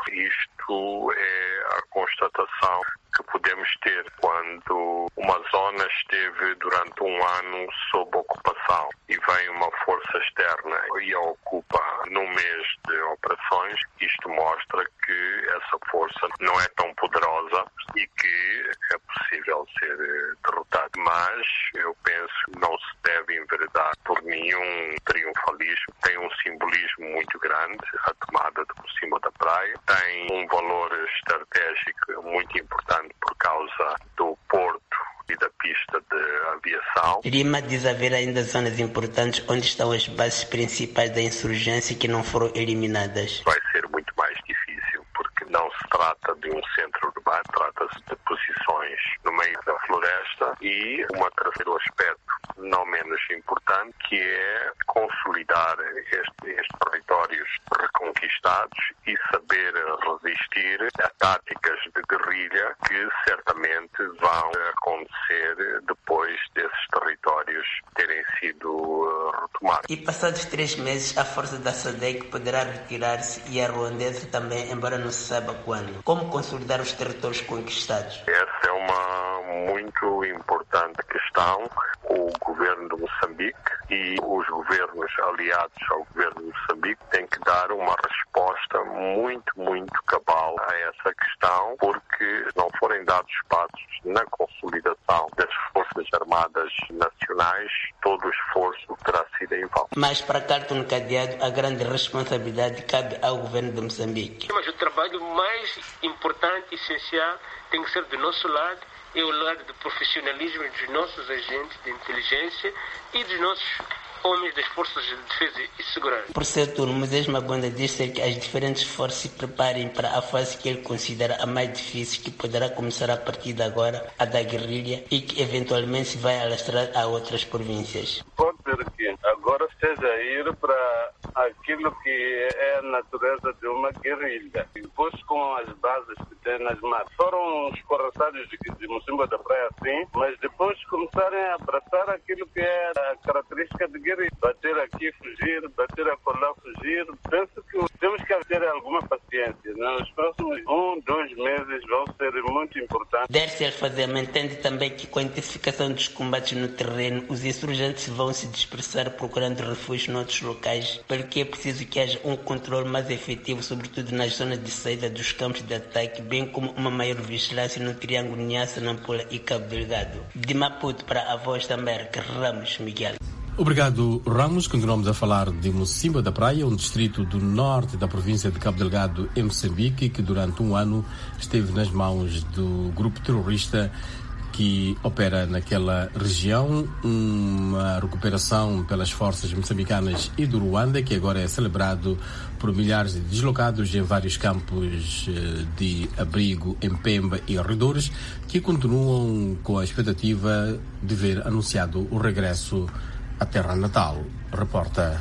Isto é a constatação que podemos ter quando uma zona esteve durante um ano sob ocupação e vem uma força externa e a ocupa num mês de operações. Isto mostra que essa força não é tão poderosa e que é possível ser derrotada. Mas eu penso que não se deve enveredar por nenhum triunfalismo. Tem um simbolismo muito grande, a tomada de Mocímboa da Praia. Tem um valor estratégico muito importante por causa do porto e da pista de aviação. Lima diz haver ainda zonas importantes onde estão as bases principais da insurgência que não foram eliminadas. Vai ser muito mais difícil, porque não se trata de um centro urbano, trata-se de posições no meio da floresta, e um terceiro aspecto não menos importante, que é consolidar este, estes territórios reconquistados e saber resistir a táticas de guerrilha que certamente vão acontecer depois desses territórios terem sido retomados. E passados três meses, a força da SADC poderá retirar-se, e a ruandesa também, embora não se saiba quando. Como consolidar os territórios conquistados? Essa é uma muito importante questão. O governo de Moçambique e os governos aliados ao governo de Moçambique têm que dar uma resposta muito, muito cabal a essa questão, porque se não forem dados passos na consolidação das Forças Armadas Nacionais, todo o esforço terá sido em vão. Mas para Cartoon Cadeado, a grande responsabilidade cabe ao governo de Moçambique. Mas o trabalho mais importante e essencial tem que ser do nosso lado, é o lado do profissionalismo dos nossos agentes de inteligência e dos nossos homens das forças de defesa e segurança. Por certo, o Moisés Mabonda disse que as diferentes forças se preparem para a fase que ele considera a mais difícil, que poderá começar a partir de agora, a da guerrilha, e que eventualmente se vai alastrar a outras províncias. Pode ser que agora esteja a ir para aquilo que é a natureza de uma guerrilha. Depois, com as bases que tem nas matas, foram os corretários de, de Mocímboa da Praia, sim, mas depois começarem a abraçar aquilo que é a característica de guerrilha. Bater aqui, fugir, bater acolá, fugir. Penso que temos que ter alguma paciência. Nos próximos um, dois meses vão ser muito importantes Dercy Alfazema entende também que com a intensificação dos combates no terreno, os insurgentes vão se dispersar procurando refúgio noutros locais, pelo que é preciso que haja um controle mais efetivo, sobretudo nas zonas de saída dos campos de ataque, bem como uma maior vigilância no Triângulo Niassa, Nampula e Cabo Delgado. De Maputo para a Voz da América, Ramos Miguel. Obrigado, Ramos. Continuamos a falar de Mocimboa da Praia, um distrito do norte da província de Cabo Delgado, em Moçambique, que durante um ano esteve nas mãos do grupo terrorista que opera naquela região. Uma recuperação pelas forças moçambicanas e do Ruanda, que agora é celebrado por milhares de deslocados em vários campos de abrigo em Pemba e arredores, que continuam com a expectativa de ver anunciado o regresso à terra natal, reporta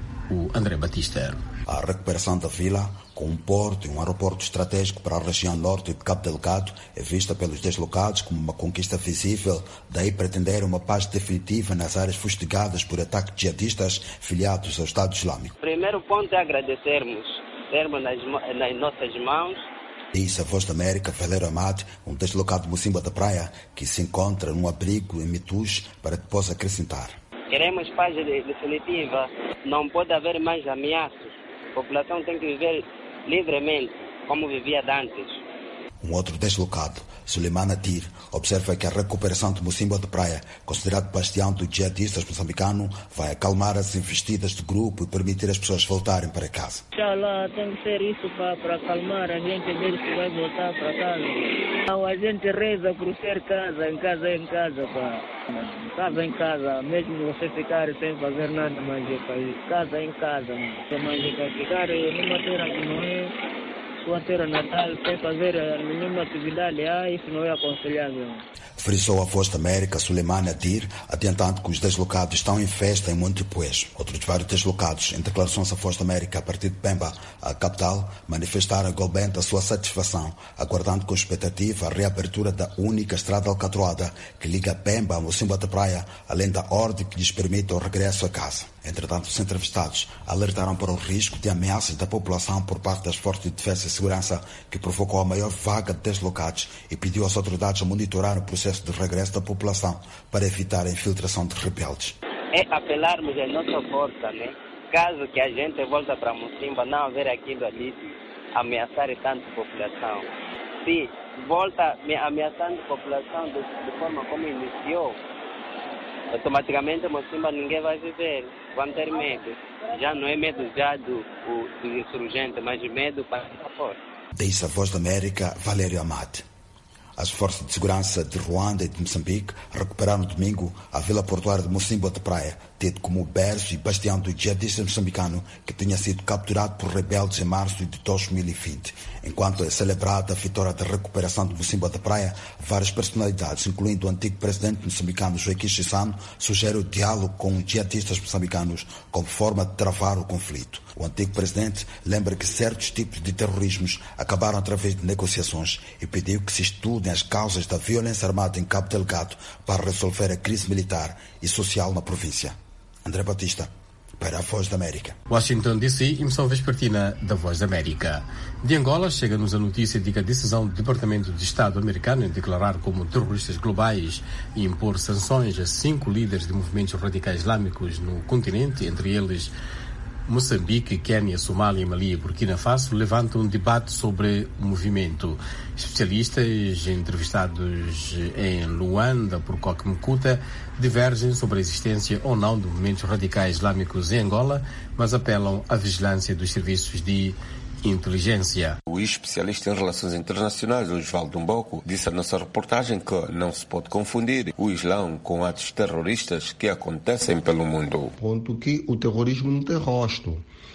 o André Batista. A recuperação da vila, com um porto e um aeroporto estratégico para a região norte de Cabo Delgado, é vista pelos deslocados como uma conquista visível, daí pretender uma paz definitiva nas áreas fustigadas por ataques jihadistas filiados ao Estado Islâmico. O primeiro ponto é agradecermos, termos nas, nas nossas mãos. Disse a Voz da América, Valerio Amade, um deslocado de Mocimboa da Praia, que se encontra num abrigo em Mitus, para que possa acrescentar. Queremos paz definitiva, não pode haver mais ameaças. A população tem que viver livremente, como vivia antes. Um outro deslocado, Suleiman Atir, observa que a recuperação de Mocimboa da Praia, considerado bastião dos jihadistas moçambicanos, vai acalmar as investidas do grupo e permitir as pessoas voltarem para casa. Inshallah, tem que ser isso para, para acalmar a gente, ver se vai voltar para casa. Então, a gente reza por ser casa, em casa em casa, pá. Casa em casa, mesmo você ficar sem fazer nada mais é país. Casa em casa, mas ficar numa terra que não é sua terra natal, sem fazer nenhuma atividade, ah, isso não é aconselhável. Frisou a Voz da América, Suleiman Adir, adiantando que os deslocados estão em festa em Montepuez. Outros vários deslocados, em declarações à Voz da América a partir de Pemba, a capital, manifestaram igualmente a sua satisfação, aguardando com expectativa a reabertura da única estrada alcatroada que liga Pemba a Mocimboa da Praia, além da ordem que lhes permite o regresso a casa. Entretanto, os entrevistados alertaram para o risco de ameaças da população por parte das forças de defesa e segurança, que provocou a maior vaga de deslocados, e pediu às autoridades a monitorar o processo de regresso da população para evitar a infiltração de rebeldes. É apelarmos a nossa força, né? Caso que a gente volta para Mocimboa, não haver aquilo ali de ameaçar tanto a população. Se volta ameaçando a população de, de forma como iniciou, automaticamente Mocimboa ninguém vai viver, vão ter medo. Já não é medo já do, do, do insurgente, mas medo para a força. Disse a Voz da América, Valerio Amade. As forças de segurança de Ruanda e de Moçambique recuperaram no domingo a vila portuária de Mocimboa da Praia, tido como berço e bastião do jihadista moçambicano que tinha sido capturado por rebeldes em março de dois mil e vinte. Enquanto é celebrada a vitória da recuperação de Mocimboa da Praia, várias personalidades, incluindo o antigo presidente moçambicano Joaquim Chissano, sugerem o diálogo com os jihadistas moçambicanos como forma de travar o conflito. O antigo presidente lembra que certos tipos de terrorismos acabaram através de negociações e pediu que se estudem as causas da violência armada em Cabo Delgado para resolver a crise militar e social na província. André Batista, para a Voz da América. Washington, D C, emissão vespertina da Voz da América. De Angola, chega-nos a notícia de que a decisão do Departamento de Estado americano em declarar como terroristas globais e impor sanções a cinco líderes de movimentos radicais islâmicos no continente, entre eles Moçambique, Quênia, Somália, Mali e Burkina Faso, levantam um debate sobre o movimento. Especialistas entrevistados em Luanda por Koki Mkuta divergem sobre a existência ou não de movimentos radicais islâmicos em Angola, mas apelam à vigilância dos serviços de inteligência. O especialista em relações internacionais, Osvaldo Mboco, disse à nossa reportagem que não se pode confundir o Islão com atos terroristas que acontecem pelo mundo. Ponto que o terrorismo não tem rosto.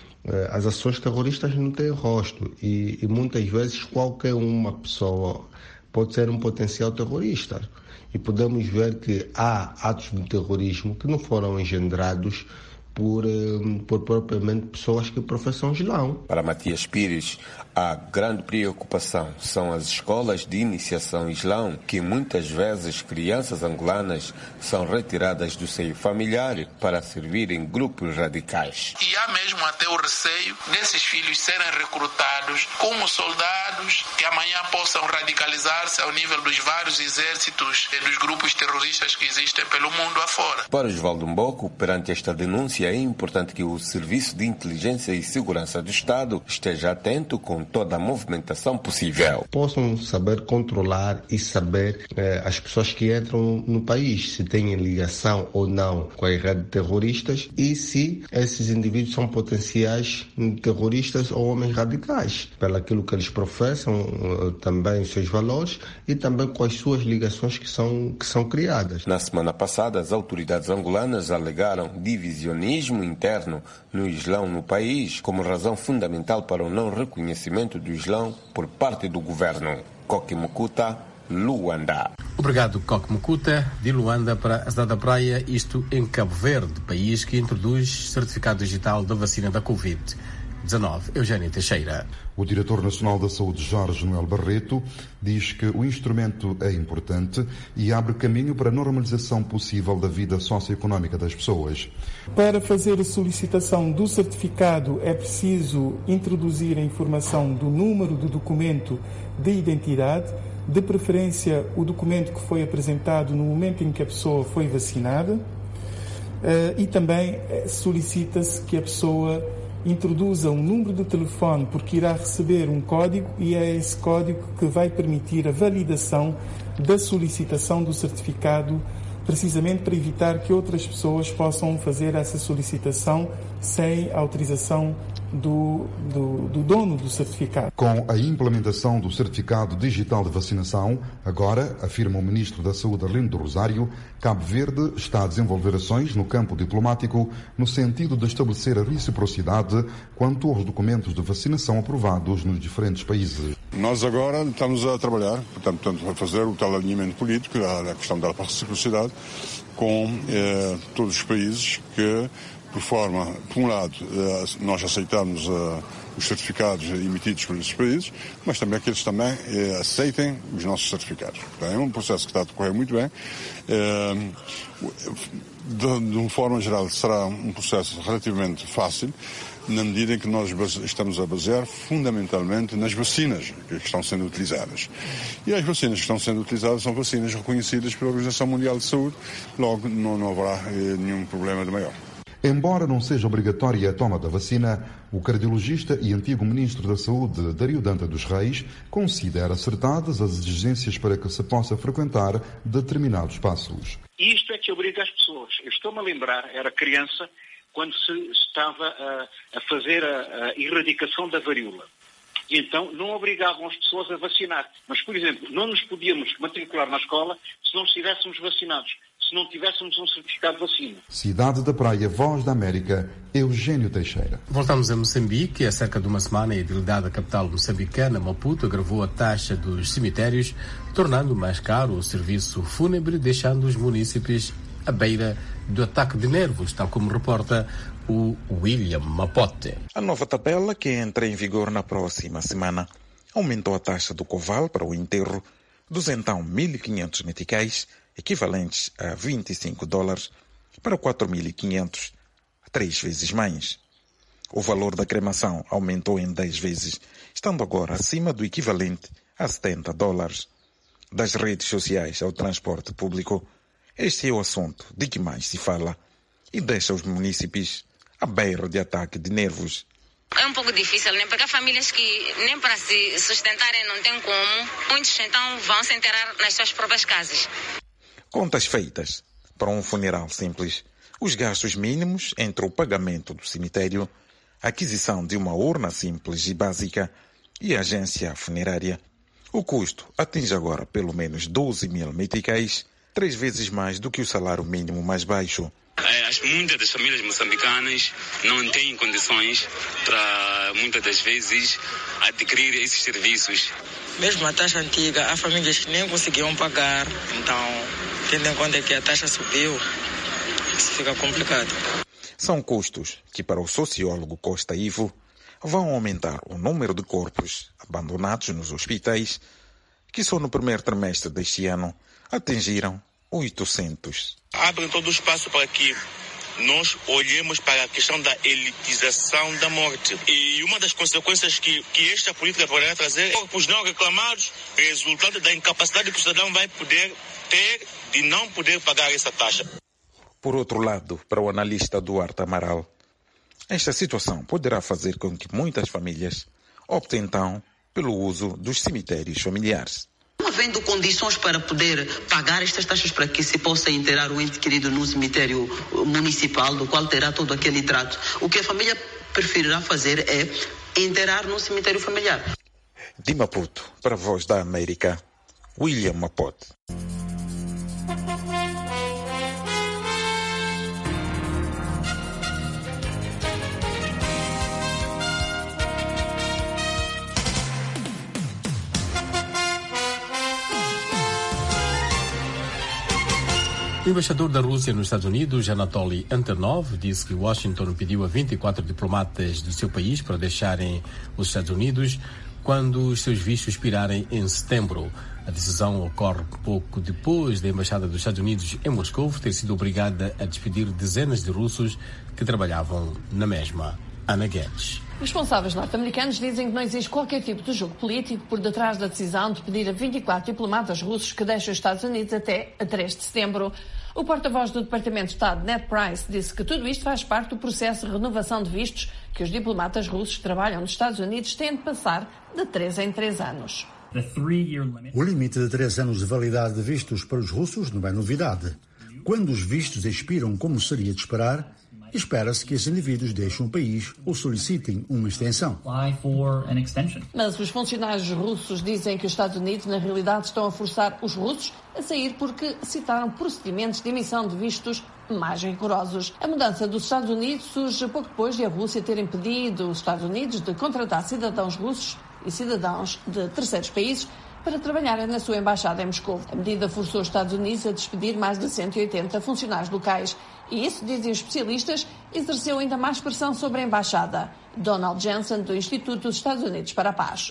As ações terroristas não têm rosto e, e muitas vezes qualquer uma pessoa pode ser um potencial terrorista. E podemos ver que há atos de terrorismo que não foram engendrados por, por propriamente pessoas que professam Islão. Para Matias Pires, a grande preocupação são as escolas de iniciação Islão, que muitas vezes crianças angolanas são retiradas do seio familiar para servir em grupos radicais. E há mesmo até o receio desses filhos serem recrutados como soldados que amanhã possam radicalizar-se ao nível dos vários exércitos e dos grupos terroristas que existem pelo mundo afora. Para Osvaldo Mboco, perante esta denúncia, é importante que o Serviço de Inteligência e Segurança do Estado esteja atento com toda a movimentação possível. Possam saber controlar e saber eh, as pessoas que entram no país, se têm ligação ou não com as redes terroristas e se esses indivíduos são potenciais terroristas ou homens radicais, pelo aquilo que eles professam, também os seus valores e também com as suas ligações que são, que são criadas. Na semana passada, as autoridades angolanas alegaram divisionismo interno no Islão no país como razão fundamental para o não reconhecimento do Islão por parte do governo. Koki Mukuta, Luanda. Obrigado, Koki Mukuta, de Luanda para a cidade da Praia, isto em Cabo Verde, país que introduz certificado digital da vacina da covid dezenove. Eugênio Teixeira. O diretor nacional da Saúde, Jorge Noel Barreto, diz que o instrumento é importante e abre caminho para a normalização possível da vida socioeconómica das pessoas. Para fazer a solicitação do certificado é preciso introduzir a informação do número do documento de identidade, de preferência o documento que foi apresentado no momento em que a pessoa foi vacinada, e também solicita-se que a pessoa introduza um número de telefone, porque irá receber um código e é esse código que vai permitir a validação da solicitação do certificado, precisamente para evitar que outras pessoas possam fazer essa solicitação sem autorização do, do, do dono do certificado. Com a implementação do certificado digital de vacinação, agora, afirma o Ministro da Saúde Arlindo Rosário, Cabo Verde está a desenvolver ações no campo diplomático no sentido de estabelecer a reciprocidade quanto aos documentos de vacinação aprovados nos diferentes países. Nós agora estamos a trabalhar, portanto, portanto a fazer o tal alinhamento político, a questão da reciprocidade, com eh, todos os países que, por forma, por um lado, eh, nós aceitamos eh, os certificados emitidos por esses países, mas também que eles também eh, aceitem os nossos certificados. Então, é um processo que está a decorrer muito bem. Eh, de, de uma forma geral, será um processo relativamente fácil, na medida em que nós estamos a basear fundamentalmente nas vacinas que estão sendo utilizadas. E as vacinas que estão sendo utilizadas são vacinas reconhecidas pela Organização Mundial de Saúde, logo não, não haverá eh, nenhum problema de maior. Embora não seja obrigatória a toma da vacina, o cardiologista e antigo ministro da Saúde, Dario Danta dos Reis, considera acertadas as exigências para que se possa frequentar determinados espaços. Isto é que obriga as pessoas. Eu estou-me a lembrar, era criança, quando se estava a, a fazer a, a erradicação da varíola. E então não obrigavam as pessoas a vacinar. Mas, por exemplo, não nos podíamos matricular na escola se não estivéssemos vacinados, se não tivéssemos um certificado de vacina. Cidade da Praia, Voz da América, Eugênio Teixeira. Voltamos a Moçambique. Há cerca de uma semana, a edilidade da capital moçambicana, Maputo, agravou a taxa dos cemitérios, tornando mais caro o serviço fúnebre, deixando os munícipes à beira do ataque de nervos, tal como reporta o William Mapote. A nova tabela, que entra em vigor na próxima semana, aumentou a taxa do coval para o enterro dos então mil e quinhentos meticais, equivalentes a vinte e cinco dólares, para quatro mil e quinhentos, três vezes mais. O valor da cremação aumentou em dez vezes, estando agora acima do equivalente a setenta dólares. Das redes sociais ao transporte público, este é o assunto de que mais se fala e deixa os munícipes à beira de ataque de nervos. É um pouco difícil, né? Porque há famílias que nem para se sustentarem não tem como. Muitos então vão se enterrar nas suas próprias casas. Contas feitas para um funeral simples. Os gastos mínimos entre o pagamento do cemitério, a aquisição de uma urna simples e básica e a agência funerária. O custo atinge agora pelo menos doze mil meticais, três vezes mais do que o salário mínimo mais baixo. As, muitas das famílias moçambicanas não têm condições para, muitas das vezes, adquirir esses serviços. Mesmo a taxa antiga, há famílias que nem conseguiam pagar, então, tendo em conta que a taxa subiu, isso fica complicado. São custos que, para o sociólogo Costa Ivo, vão aumentar o número de corpos abandonados nos hospitais, que só no primeiro trimestre deste ano atingiram oitocentos. Abrem todo o espaço para que nós olhemos para a questão da elitização da morte. E uma das consequências que, que esta política poderá trazer é corpos não reclamados, resultado da incapacidade que o cidadão vai poder ter de não poder pagar essa taxa. Por outro lado, para o analista Duarte Amaral, esta situação poderá fazer com que muitas famílias optem então pelo uso dos cemitérios familiares. Não havendo condições para poder pagar estas taxas para que se possa enterrar o ente querido no cemitério municipal, do qual terá todo aquele trato, o que a família preferirá fazer é enterrar no cemitério familiar. De Maputo, para a Voz da América, William Mapote. O embaixador da Rússia nos Estados Unidos, Anatoly Antonov, disse que Washington pediu a vinte e quatro diplomatas do seu país para deixarem os Estados Unidos quando os seus vistos expirarem em setembro. A decisão ocorre pouco depois da Embaixada dos Estados Unidos em Moscou ter sido obrigada a despedir dezenas de russos que trabalhavam na mesma. Ana Guedes. Responsáveis norte-americanos dizem que não existe qualquer tipo de jogo político por detrás da decisão de pedir a vinte e quatro diplomatas russos que deixem os Estados Unidos até a três de setembro. O porta-voz do Departamento de Estado, Ned Price, disse que tudo isto faz parte do processo de renovação de vistos que os diplomatas russos que trabalham nos Estados Unidos têm de passar de três em três anos. O limite de três anos de validade de vistos para os russos não é novidade. Quando os vistos expiram como seria de esperar, espera-se que esses indivíduos deixem o país ou solicitem uma extensão. Mas os funcionários russos dizem que os Estados Unidos, na realidade, estão a forçar os russos a sair porque citaram procedimentos de emissão de vistos mais rigorosos. A mudança dos Estados Unidos surge pouco depois de a Rússia ter impedido os Estados Unidos de contratar cidadãos russos e cidadãos de terceiros países para trabalharem na sua embaixada em Moscou. A medida forçou os Estados Unidos a despedir mais de cento e oitenta funcionários locais. E isso, dizem os especialistas, exerceu ainda mais pressão sobre a embaixada. Donald Jensen, do Instituto dos Estados Unidos para a Paz.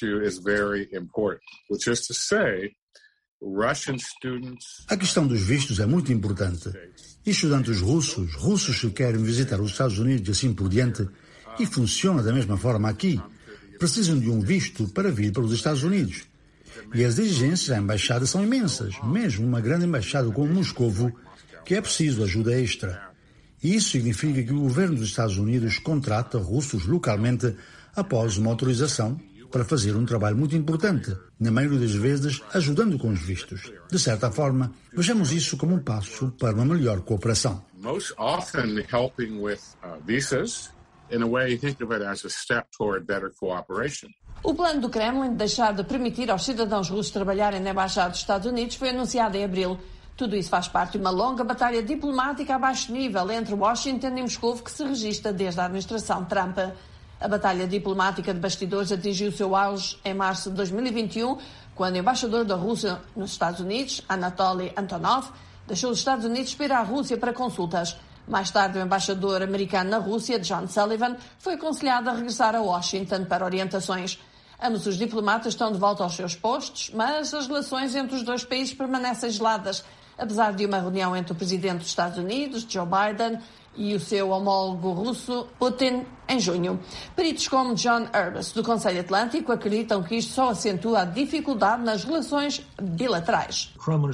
A questão dos vistos é muito importante. Estudantes russos, russos que querem visitar os Estados Unidos e assim por diante, e funciona da mesma forma aqui, precisam de um visto para vir para os Estados Unidos. E as exigências à embaixada são imensas, mesmo uma grande embaixada como Moscovo, que é preciso ajuda extra. E isso significa que o governo dos Estados Unidos contrata russos localmente após uma autorização para fazer um trabalho muito importante, na maioria das vezes ajudando com os vistos. De certa forma, vejamos isso como um passo para uma melhor cooperação. Most often helping with uh, visas, in a way, think of it as a step toward better cooperation. O plano do Kremlin de deixar de permitir aos cidadãos russos trabalharem na Embaixada dos Estados Unidos foi anunciado em abril. Tudo isso faz parte de uma longa batalha diplomática a baixo nível entre Washington e Moscou que se registra desde a administração Trump. A batalha diplomática de bastidores atingiu o seu auge em março de dois mil e vinte e um, quando o embaixador da Rússia nos Estados Unidos, Anatoly Antonov, deixou os Estados Unidos para ir à Rússia para consultas. Mais tarde, o embaixador americano na Rússia, John Sullivan, foi aconselhado a regressar a Washington para orientações. Ambos os diplomatas estão de volta aos seus postos, mas as relações entre os dois países permanecem geladas, apesar de uma reunião entre o presidente dos Estados Unidos, Joe Biden, e o seu homólogo russo, Putin, em junho. Peritos como John Urbas, do Conselho Atlântico, acreditam que isto só acentua a dificuldade nas relações bilaterais.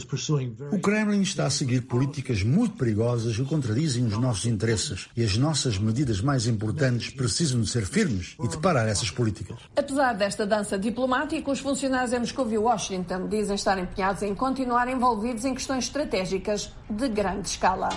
O Kremlin está a seguir políticas muito perigosas que contradizem os nossos interesses e as nossas medidas mais importantes precisam de ser firmes e de parar essas políticas. Apesar desta dança diplomática, os funcionários em Moscou e Washington dizem estar empenhados em continuar envolvidos em questões estratégicas de grande escala.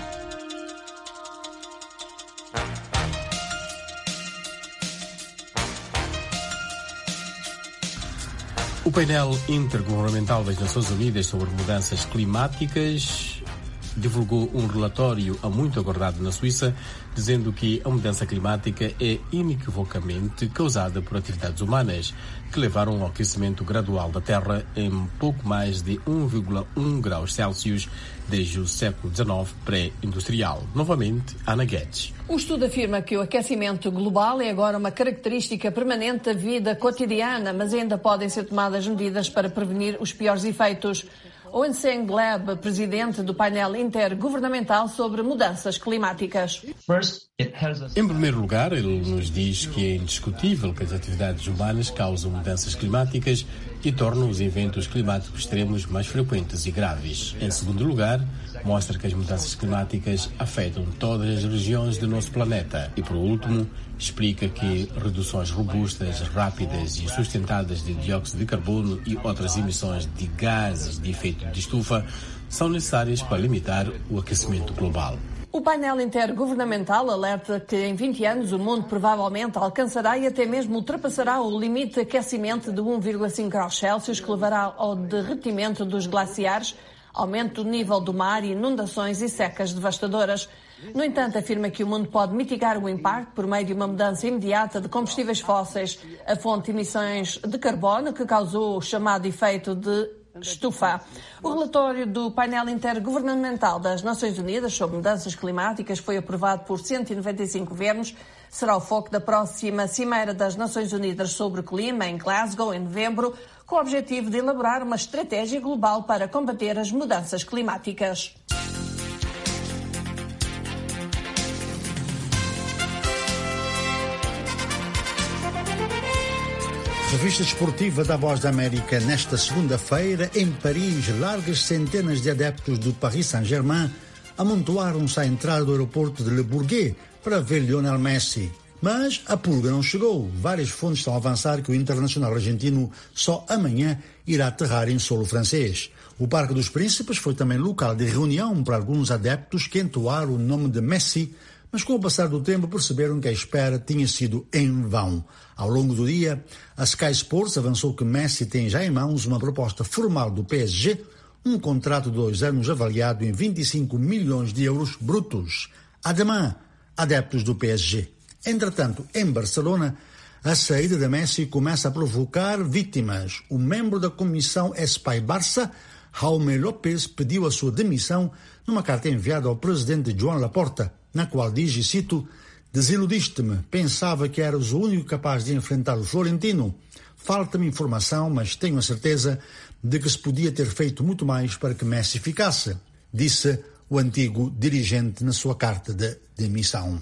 O painel intergovernamental das Nações Unidas sobre mudanças climáticas divulgou um relatório há muito aguardado na Suíça, dizendo que a mudança climática é inequivocamente causada por atividades humanas, que levaram ao aquecimento gradual da Terra em pouco mais de um vírgula um graus Celsius desde o século dezenove pré-industrial. Novamente, Ana Guedes. O estudo afirma que o aquecimento global é agora uma característica permanente da vida cotidiana, mas ainda podem ser tomadas medidas para prevenir os piores efeitos. Owen Seng Gleb, presidente do painel intergovernamental sobre mudanças climáticas. Em primeiro lugar, ele nos diz que é indiscutível que as atividades humanas causam mudanças climáticas e tornam os eventos climáticos extremos mais frequentes e graves. Em segundo lugar, mostra que as mudanças climáticas afetam todas as regiões do nosso planeta. E, por último, explica que reduções robustas, rápidas e sustentadas de dióxido de carbono e outras emissões de gases de efeito de estufa são necessárias para limitar o aquecimento global. O painel intergovernamental alerta que em vinte anos o mundo provavelmente alcançará e até mesmo ultrapassará o limite de aquecimento de um vírgula cinco graus Celsius, que levará ao derretimento dos glaciares, aumento do nível do mar, inundações e secas devastadoras. No entanto, afirma que o mundo pode mitigar o impacto por meio de uma mudança imediata de combustíveis fósseis, a fonte de emissões de carbono que causou o chamado efeito de estufa. O relatório do painel intergovernamental das Nações Unidas sobre mudanças climáticas foi aprovado por cento e noventa e cinco governos. Será o foco da próxima Cimeira das Nações Unidas sobre o Clima, em Glasgow, em novembro, com o objetivo de elaborar uma estratégia global para combater as mudanças climáticas. Revista Desportiva da Voz da América. Nesta segunda-feira, em Paris, largas centenas de adeptos do Paris Saint-Germain amontoaram-se à entrada do aeroporto de Le Bourget para ver Lionel Messi. Mas a pulga não chegou. Várias fontes estão a avançar que o internacional argentino só amanhã irá aterrar em solo francês. O Parque dos Príncipes foi também local de reunião para alguns adeptos que entoaram o nome de Messi, mas com o passar do tempo perceberam que a espera tinha sido em vão. Ao longo do dia, a Sky Sports avançou que Messi tem já em mãos uma proposta formal do P S G, um contrato de dois anos avaliado em vinte e cinco milhões de euros brutos. Ademais, adeptos do P S G. Entretanto, em Barcelona, a saída de Messi começa a provocar vítimas. O membro da comissão Espai Barça, Jaume López, pediu a sua demissão numa carta enviada ao presidente Joan Laporta, na qual diz, e cito: "Desiludiste-me, pensava que eras o único capaz de enfrentar o Florentino. Falta-me informação, mas tenho a certeza de que se podia ter feito muito mais para que Messi ficasse", disse o antigo dirigente na sua carta de demissão.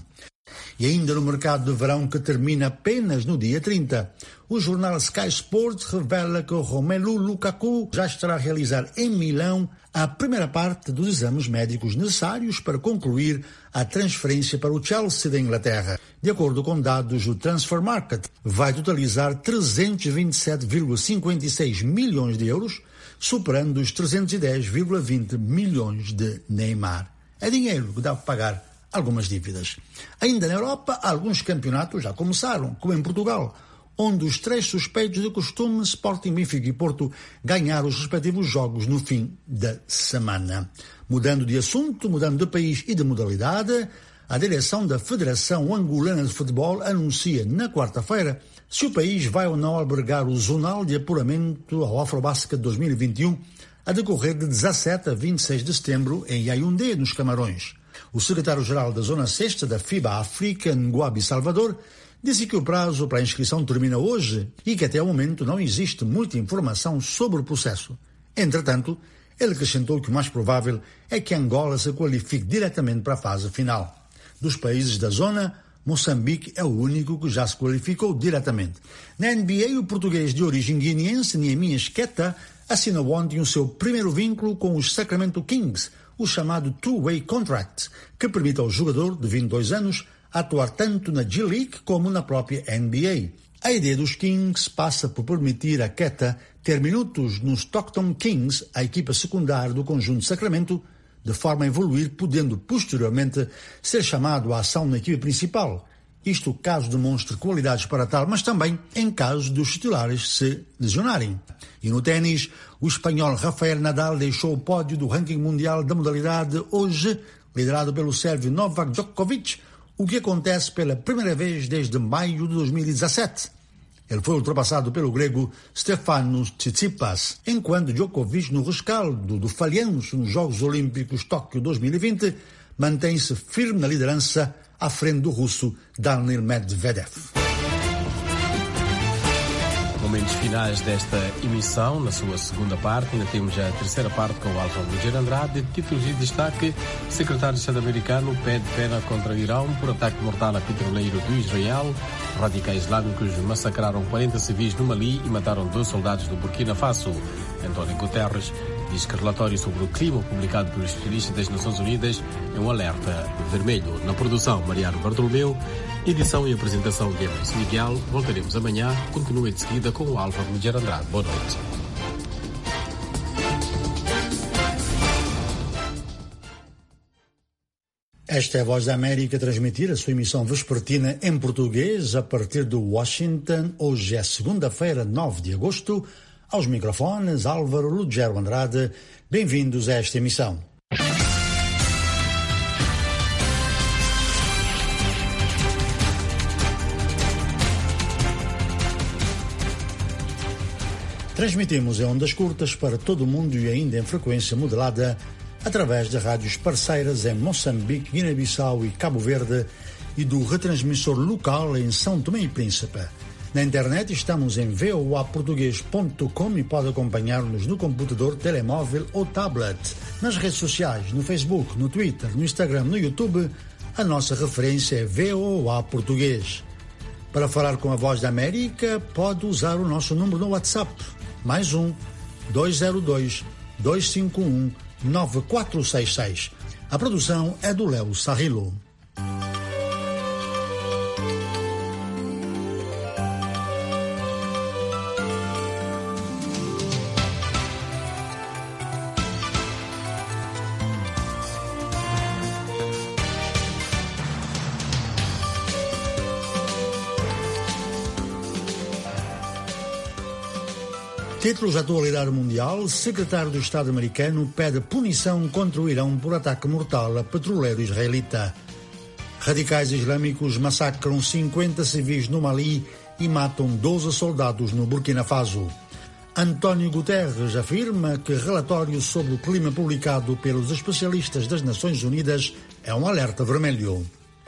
E ainda no mercado de verão, que termina apenas no dia trinta, o jornal Sky Sports revela que o Romelu Lukaku já estará a realizar em Milão a primeira parte dos exames médicos necessários para concluir a transferência para o Chelsea da Inglaterra. De acordo com dados do Transfer Market, vai totalizar trezentos e vinte e sete vírgula cinquenta e seis milhões de euros, superando os trezentos e dez vírgula vinte milhões de Neymar. É dinheiro que dá para pagar algumas dívidas. Ainda na Europa, alguns campeonatos já começaram, como em Portugal, onde os três suspeitos de costume, Sporting, Benfica e Porto, ganharam os respectivos jogos no fim da semana. Mudando de assunto, mudando de país e de modalidade, a direção da Federação Angolana de Futebol anuncia na quarta-feira se o país vai ou não albergar o zonal de apuramento ao Afrobasket dois mil e vinte e um, a decorrer de dezassete a vinte e seis de setembro em Yaoundé, nos Camarões. O secretário-geral da Zona Sexta da FIBA África, Nguabi Salvador, disse que o prazo para a inscrição termina hoje e que até o momento não existe muita informação sobre o processo. Entretanto, ele acrescentou que o mais provável é que Angola se qualifique diretamente para a fase final. Dos países da zona, Moçambique é o único que já se qualificou diretamente. Na N B A, o português de origem guineense, Niemias Queta, assinou ontem o seu primeiro vínculo com os Sacramento Kings, o chamado Two-Way Contract, que permite ao jogador de vinte e dois anos atuar tanto na G-League como na própria N B A. A ideia dos Kings passa por permitir a Queta ter minutos nos Stockton Kings, a equipa secundária do conjunto de Sacramento, de forma a evoluir, podendo posteriormente ser chamado à ação na equipe principal. isto caso demonstre qualidades para tal, mas também em caso dos titulares se lesionarem. E no ténis, o espanhol Rafael Nadal deixou o pódio do ranking mundial da modalidade hoje, liderado pelo sérvio Novak Djokovic, o que acontece pela primeira vez desde maio de dois mil e dezassete. Ele foi ultrapassado pelo grego Stefanos Tsitsipas, enquanto Djokovic, no rescaldo do falhanço nos Jogos Olímpicos Tóquio dois mil e vinte, mantém-se firme na liderança à frente do russo Daniil Medvedev. Momentos finais desta emissão, na sua segunda parte, ainda temos a terceira parte com o Álvaro Ligeiro Andrade. Títulos de destaque: secretário de Estado americano pede pena contra o Irão por ataque mortal a petroleiro do Israel. Radicais islâmicos massacraram quarenta civis no Mali e mataram dois soldados do Burkina Faso. António Guterres diz que o relatório sobre o clima publicado pelos especialistas das Nações Unidas é um alerta vermelho. Na produção, Mariano Bartolomeu, edição e apresentação de Emerson Miguel. Voltaremos amanhã. Continue de seguida com o Álvaro Ligeiro Andrade. Boa noite. Esta é a Voz da América, transmitir a sua emissão vespertina em português a partir de Washington. Hoje é segunda-feira, nove de agosto. Aos microfones, Álvaro Ligeiro Andrade. Bem-vindos a esta emissão. Transmitimos em ondas curtas para todo o mundo e ainda em frequência modulada através de rádios parceiras em Moçambique, Guiné-Bissau e Cabo Verde e do retransmissor local em São Tomé e Príncipe. Na internet estamos em v o a português ponto com e pode acompanhar-nos no computador, telemóvel ou tablet. Nas redes sociais, no Facebook, no Twitter, no Instagram, no YouTube, a nossa referência é V O A Português. Para falar com a Voz da América, pode usar o nosso número no WhatsApp. Mais um, dois zero dois, dois cinco um, nove quatro seis seis. A produção é do Léo Sarrilo. Títulos da atualidade mundial: secretário do Estado americano pede punição contra o Irão por ataque mortal a petroleiro israelita. Radicais islâmicos massacram cinquenta civis no Mali e matam doze soldados no Burkina Faso. António Guterres afirma que relatório sobre o clima publicado pelos especialistas das Nações Unidas é um alerta vermelho.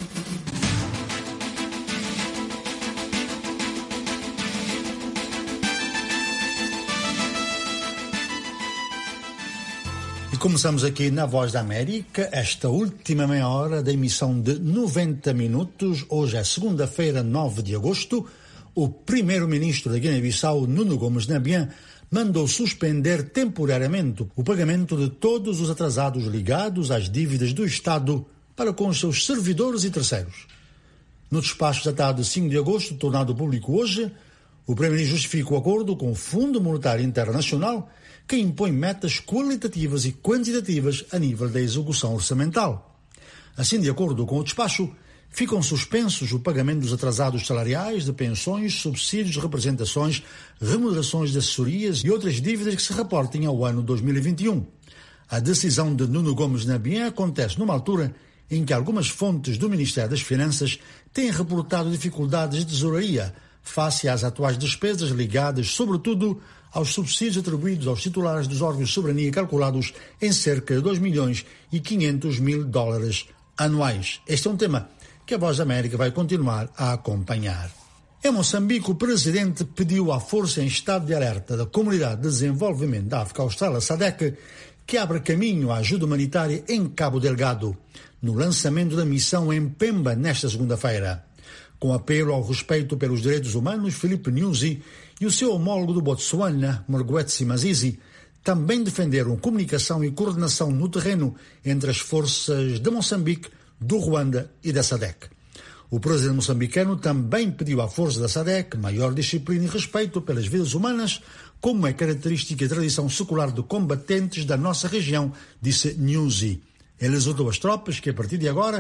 Começamos aqui na Voz da América, esta última meia hora da emissão de noventa minutos. Hoje é segunda-feira, nove de agosto. O primeiro-ministro da Guiné-Bissau, Nuno Gomes Nabian, mandou suspender temporariamente o pagamento de todos os atrasados ligados às dívidas do Estado para com os seus servidores e terceiros. No despacho datado de cinco de agosto, tornado público hoje, o primeiro-ministro justifica o acordo com o Fundo Monetário Internacional, que impõe metas qualitativas e quantitativas a nível da execução orçamental. Assim, de acordo com o despacho, ficam suspensos o pagamento dos atrasados salariais, de pensões, subsídios de representações, remunerações de assessorias e outras dívidas que se reportem ao ano dois mil e vinte e um. A decisão de Nuno Gomes Nabian acontece numa altura em que algumas fontes do Ministério das Finanças têm reportado dificuldades de tesouraria face às atuais despesas ligadas, sobretudo, aos subsídios atribuídos aos titulares dos órgãos de soberania calculados em cerca de dois milhões e quinhentos mil dólares anuais. Este é um tema que a Voz da América vai continuar a acompanhar. Em Moçambique, o presidente pediu à Força em Estado de Alerta da Comunidade de Desenvolvimento da África Austral, a SADC, que abra caminho à ajuda humanitária em Cabo Delgado, no lançamento da missão em Pemba nesta segunda-feira. Com apelo ao respeito pelos direitos humanos, Filipe Nyusi e o seu homólogo do Botsuana, Mrugwetsi Masisi, também defenderam comunicação e coordenação no terreno entre as forças de Moçambique, do Ruanda e da SADC. O presidente moçambicano também pediu à força da SADC maior disciplina e respeito pelas vidas humanas, como é característica e tradição secular de combatentes da nossa região, disse Nyusi. Ele exortou as tropas que, a partir de agora,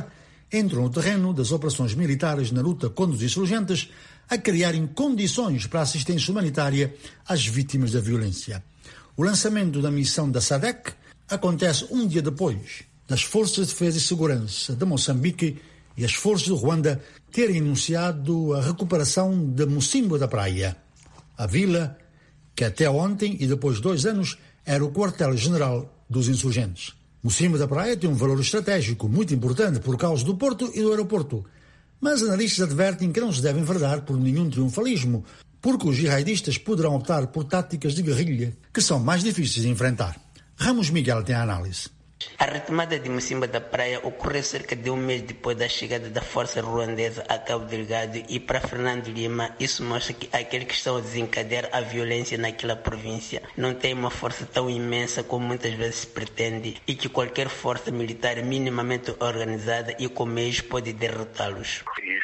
entram no terreno das operações militares na luta contra os insurgentes, a criarem condições para a assistência humanitária às vítimas da violência. O lançamento da missão da SADC acontece um dia depois das Forças de Defesa e Segurança de Moçambique e as Forças de Ruanda terem anunciado a recuperação de Mocímboa da Praia. A vila, que até ontem e depois de dois anos era o quartel-general dos insurgentes. Mocímboa da Praia tem um valor estratégico muito importante por causa do porto e do aeroporto. Mas analistas advertem que não se deve enverdar por nenhum triunfalismo, porque os jihadistas poderão optar por táticas de guerrilha que são mais difíceis de enfrentar. Ramos Miguel tem a análise. A retomada de Mocímboa da Praia ocorreu cerca de um mês depois da chegada da força ruandesa a Cabo Delgado, e para Fernando Lima isso mostra que aqueles que estão a desencadear a violência naquela província não tem uma força tão imensa como muitas vezes se pretende, e que qualquer força militar minimamente organizada e com meios pode derrotá-los.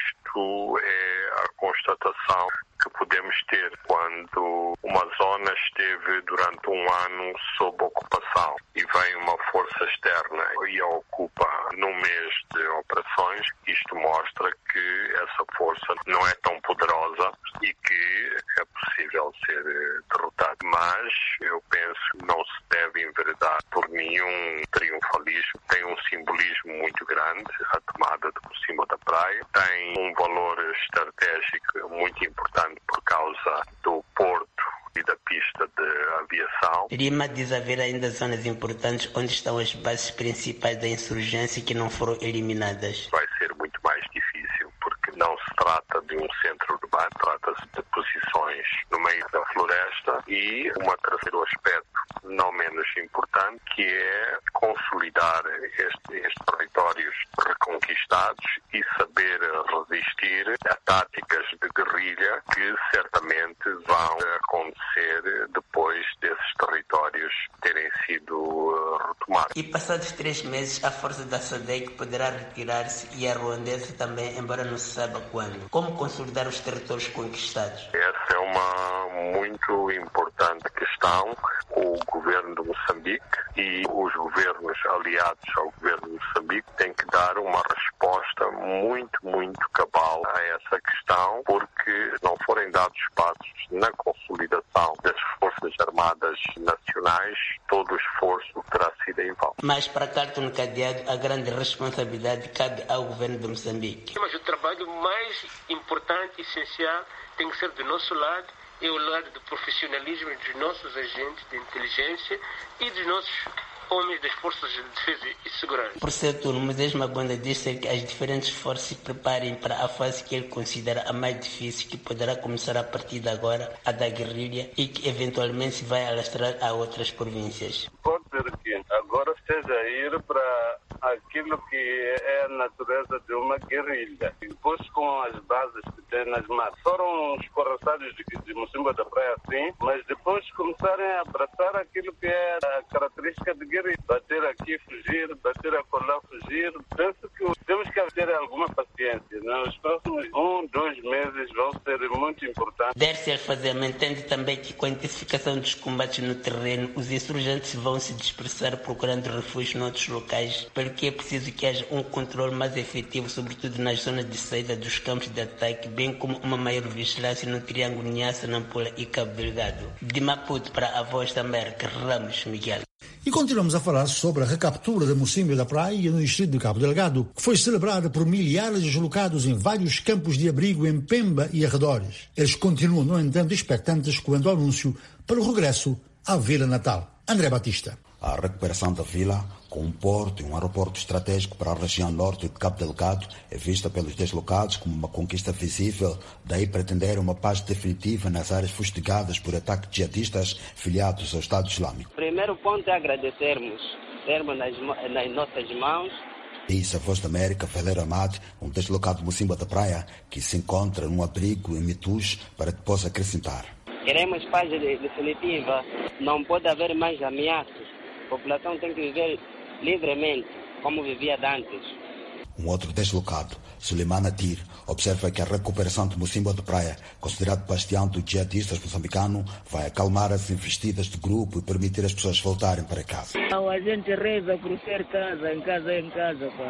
Isto é a constatação que podemos ter quando uma zona esteve durante um ano sob ocupação e vem uma força externa e a ocupa num mês de operações. Isto mostra que essa força não é tão poderosa e que é possível ser derrotada. Mas eu penso que não se deve enveredar por nenhum triunfalismo. Tem um simbolismo muito grande, a tomada de Mocímboa da Praia. Tem um valor estratégico muito importante por causa do porto e da pista de aviação. Lima diz haver ainda zonas importantes onde estão as bases principais da insurgência que não foram eliminadas. Vai ser muito mais difícil porque não se trata de um centro urbano, trata-se de posições no meio da floresta, e um terceiro aspecto não menos importante, que é consolidar este, estes territórios reconquistados e saber resistir a táticas de guerrilha que certamente vão acontecer depois desses territórios terem sido retomados. E passados três meses, a força da SADC poderá retirar-se, e a ruandesa também, embora não se saiba quando. Como consolidar os territórios conquistados? Essa é uma muito importante questão. O governo de Moçambique e os governos aliados ao governo de Moçambique têm que dar uma resposta muito, muito cabal a essa questão, porque se não forem dados passos na consolidação das Forças Armadas Nacionais, todo o esforço terá sido em vão. Mas para Carlton Cadeado, a grande responsabilidade cabe ao governo de Moçambique. Mas o trabalho mais importante e essencial tem que ser do nosso lado, é o lado do profissionalismo dos nossos agentes de inteligência e dos nossos homens das forças de defesa e segurança. Por seu turno, Moisés Mabonda disse que as diferentes forças se preparem para a fase que ele considera a mais difícil, que poderá começar a partir de agora, a da guerrilha, e que eventualmente se vai alastrar a outras províncias. Pode ser que agora esteja a ir para aquilo que é a natureza de uma guerrilha. Depois, com as bases que tem nas matas, foram os correçários de, de Mocímboa da Praia, sim, mas depois começarem a abraçar aquilo que é a característica de guerrilha. Bater aqui, fugir, bater acolá, fugir. Penso que temos que ter alguma paciência. Nos próximos um, dois meses vão ser muito importantes. Deve-se Alfazema entende também que com a intensificação dos combates no terreno, os insurgentes vão se dispersar procurando refúgio noutros locais, pelo que é preciso que haja um controle mais efetivo, sobretudo nas zonas de saída dos campos de ataque, bem como uma maior vigilância no Triângulo Niassa, Nampula e Cabo Delgado. De Maputo para a Voz da América, Ramos Miguel. E continuamos a falar sobre a recaptura da Mocímboa da Praia no distrito de Cabo Delgado, que foi celebrada por milhares deslocados em vários campos de abrigo em Pemba e arredores. Eles continuam, no entanto, expectantes quanto ao anúncio para o regresso à Vila Natal. André Batista. A recuperação da vila, com um porto e um aeroporto estratégico para a região norte de Cabo Delgado, é vista pelos deslocados como uma conquista visível, daí pretender uma paz definitiva nas áreas fustigadas por ataques jihadistas filiados ao Estado Islâmico. O primeiro ponto é agradecermos, termos nas, nas nossas mãos. Diz a Voz da América, Feleiro Amado, um deslocado de Mocímboa da Praia, que se encontra num abrigo em Mitus, para que possa acrescentar. Queremos paz definitiva, não pode haver mais ameaças. A população tem que viver livremente, como vivia antes. Um outro deslocado, Suleiman Atir, observa que a recuperação de Mocímboa da Praia, considerado bastião dos jihadistas moçambicanos, vai acalmar as investidas de grupo e permitir as pessoas voltarem para casa. A gente reza por ser casa, em casa em casa, pá.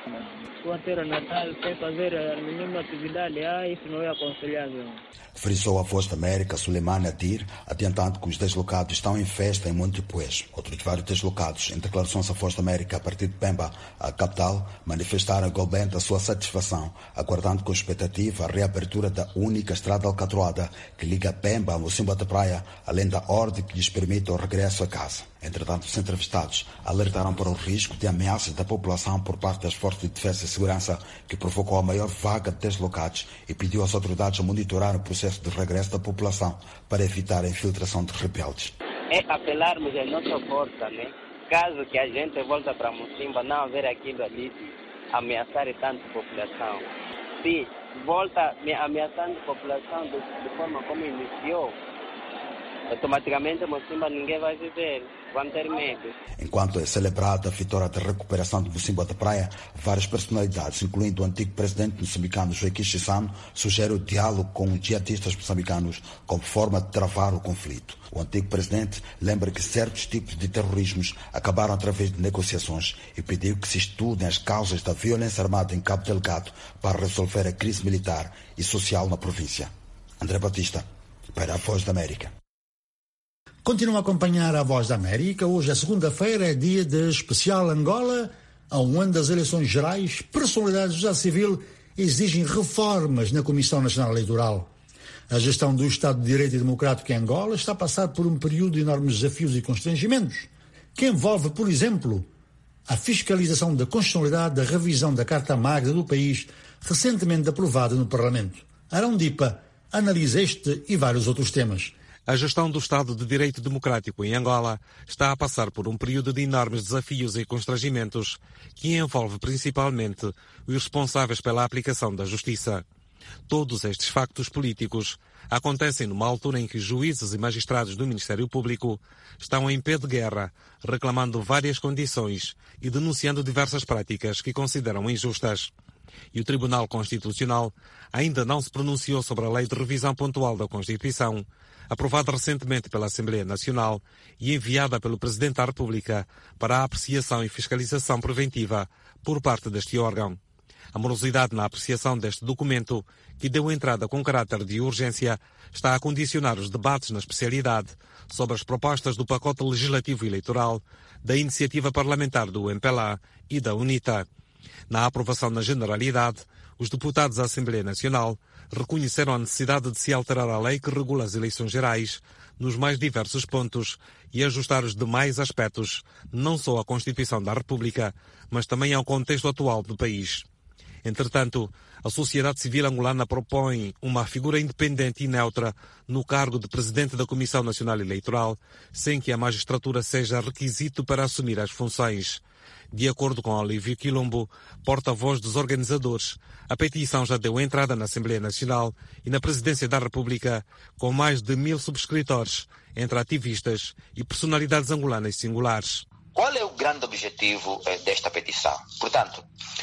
Com a terra natal, sem fazer nenhuma atividade, ah, isso não é aconselhável. Frisou a Voz da América, Suleiman Adir, adiantando que os deslocados estão em festa em Montepuez. Outros vários deslocados, em declarações à Voz da América a partir de Pemba, a capital, manifestaram igualmente a sua satisfação, aguardando com expectativa a reabertura da única estrada alcatroada que liga Pemba ao Mocimboa da Praia, além da ordem que lhes permite o regresso a casa. Entretanto, os entrevistados alertaram para o risco de ameaças da população por parte das forças de defesa e segurança, que provocou a maior vaga de deslocados, e pediu às autoridades a monitorar o processo de regresso da população para evitar a infiltração de rebeldes. É apelarmos a nossa força, né? Caso que a gente volta para Mocimboa, não haver aquilo ali de ameaçar tanto a população. Se volta ameaçando a população de, de forma como iniciou, automaticamente Mocimboa ninguém vai viver, vão ter medo. Enquanto é celebrada a vitória da recuperação de Mocimboa da Praia, várias personalidades, incluindo o antigo presidente moçambicano Joaquim Chissano, sugerem o diálogo com os jihadistas moçambicanos como forma de travar o conflito. O antigo presidente lembra que certos tipos de terrorismos acabaram através de negociações e pediu que se estudem as causas da violência armada em Cabo Delgado para resolver a crise militar e social na província. André Batista, para a Voz da América. Continua a acompanhar a Voz da América. Hoje é segunda-feira, é dia de especial Angola. A um ano das eleições gerais, personalidades da sociedade civil exigem reformas na Comissão Nacional Eleitoral. A gestão do Estado de Direito e Democrático em Angola está a passar por um período de enormes desafios e constrangimentos, que envolve, por exemplo, a fiscalização da constitucionalidade da revisão da Carta Magna do país, recentemente aprovada no Parlamento. Arão Dipa analisa este e vários outros temas. A gestão do Estado de Direito Democrático em Angola está a passar por um período de enormes desafios e constrangimentos, que envolve principalmente os responsáveis pela aplicação da justiça. Todos estes factos políticos acontecem numa altura em que juízes e magistrados do Ministério Público estão em pé de guerra, reclamando várias condições e denunciando diversas práticas que consideram injustas. E o Tribunal Constitucional ainda não se pronunciou sobre a Lei de Revisão Pontual da Constituição, aprovada recentemente pela Assembleia Nacional e enviada pelo Presidente da República para a apreciação e fiscalização preventiva por parte deste órgão. A morosidade na apreciação deste documento, que deu entrada com caráter de urgência, está a condicionar os debates na especialidade sobre as propostas do pacote legislativo eleitoral, da iniciativa parlamentar do M P L A e da UNITA. Na aprovação na generalidade, os deputados da Assembleia Nacional reconheceram a necessidade de se alterar a lei que regula as eleições gerais nos mais diversos pontos e ajustar os demais aspectos, não só à Constituição da República, mas também ao contexto atual do país. Entretanto, a sociedade civil angolana propõe uma figura independente e neutra no cargo de presidente da Comissão Nacional Eleitoral, sem que a magistratura seja requisito para assumir as funções. De acordo com Olívio Quilombo, porta-voz dos organizadores, a petição já deu entrada na Assembleia Nacional e na Presidência da República, com mais de mil subscritores, entre ativistas e personalidades angolanas singulares. Qual é o grande objetivo eh, desta petição? Portanto,